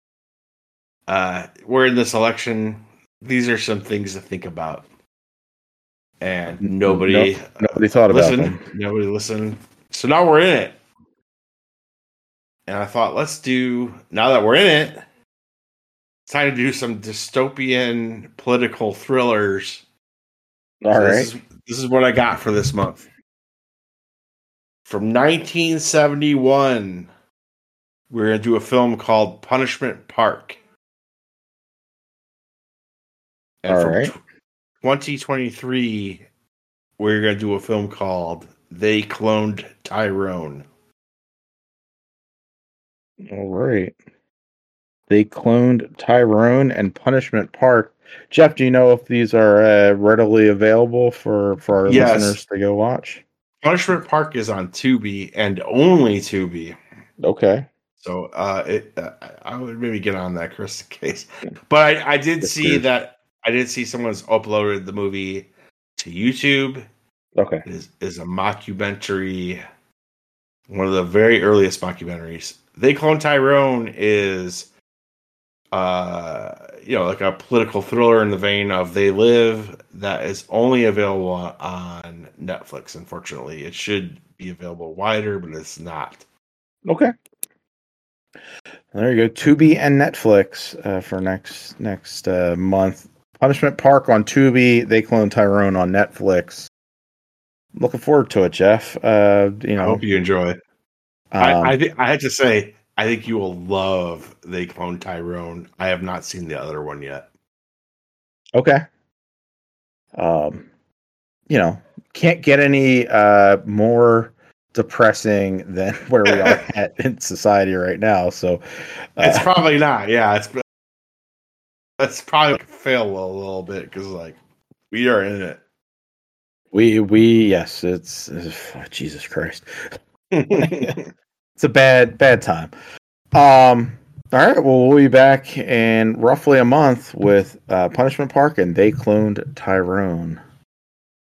we're in this election. These are some things to think about. And nobody thought about listened. them. Nobody listened. So now we're in it. And I thought, now that we're in it, it's time to do some dystopian political thrillers. All right. This is what I got for this month. From 1971, we're going to do a film called Punishment Park. And All from right. 2023, we're going to do a film called They Cloned Tyrone. All right. They cloned Tyrone and Punishment Park. Jeff, do you know if these are readily available for our listeners to go watch? Punishment Park is on Tubi and only Tubi. Okay. So I would maybe get on that, Chris, in case. But I did see that. I did see someone's uploaded the movie to YouTube. Okay. It is a mockumentary, one of the very earliest mockumentaries. They Clone Tyrone is, like a political thriller in the vein of They Live that is only available on Netflix. Unfortunately, it should be available wider, but it's not. Okay. There you go. Tubi and Netflix for next month. Punishment Park on Tubi. They Clone Tyrone on Netflix. Looking forward to it, Jeff. I hope you enjoy it. I had to say, I think you will love They Clone Tyrone. I have not seen the other one yet. Okay. Can't get any more depressing than where we are at in society right now. So it's probably not. Yeah, that's probably fail a little bit because we are in it. Yes, it's Jesus Christ. It's a bad time. All right, well, we'll be back in roughly a month with Punishment Park and They Cloned Tyrone.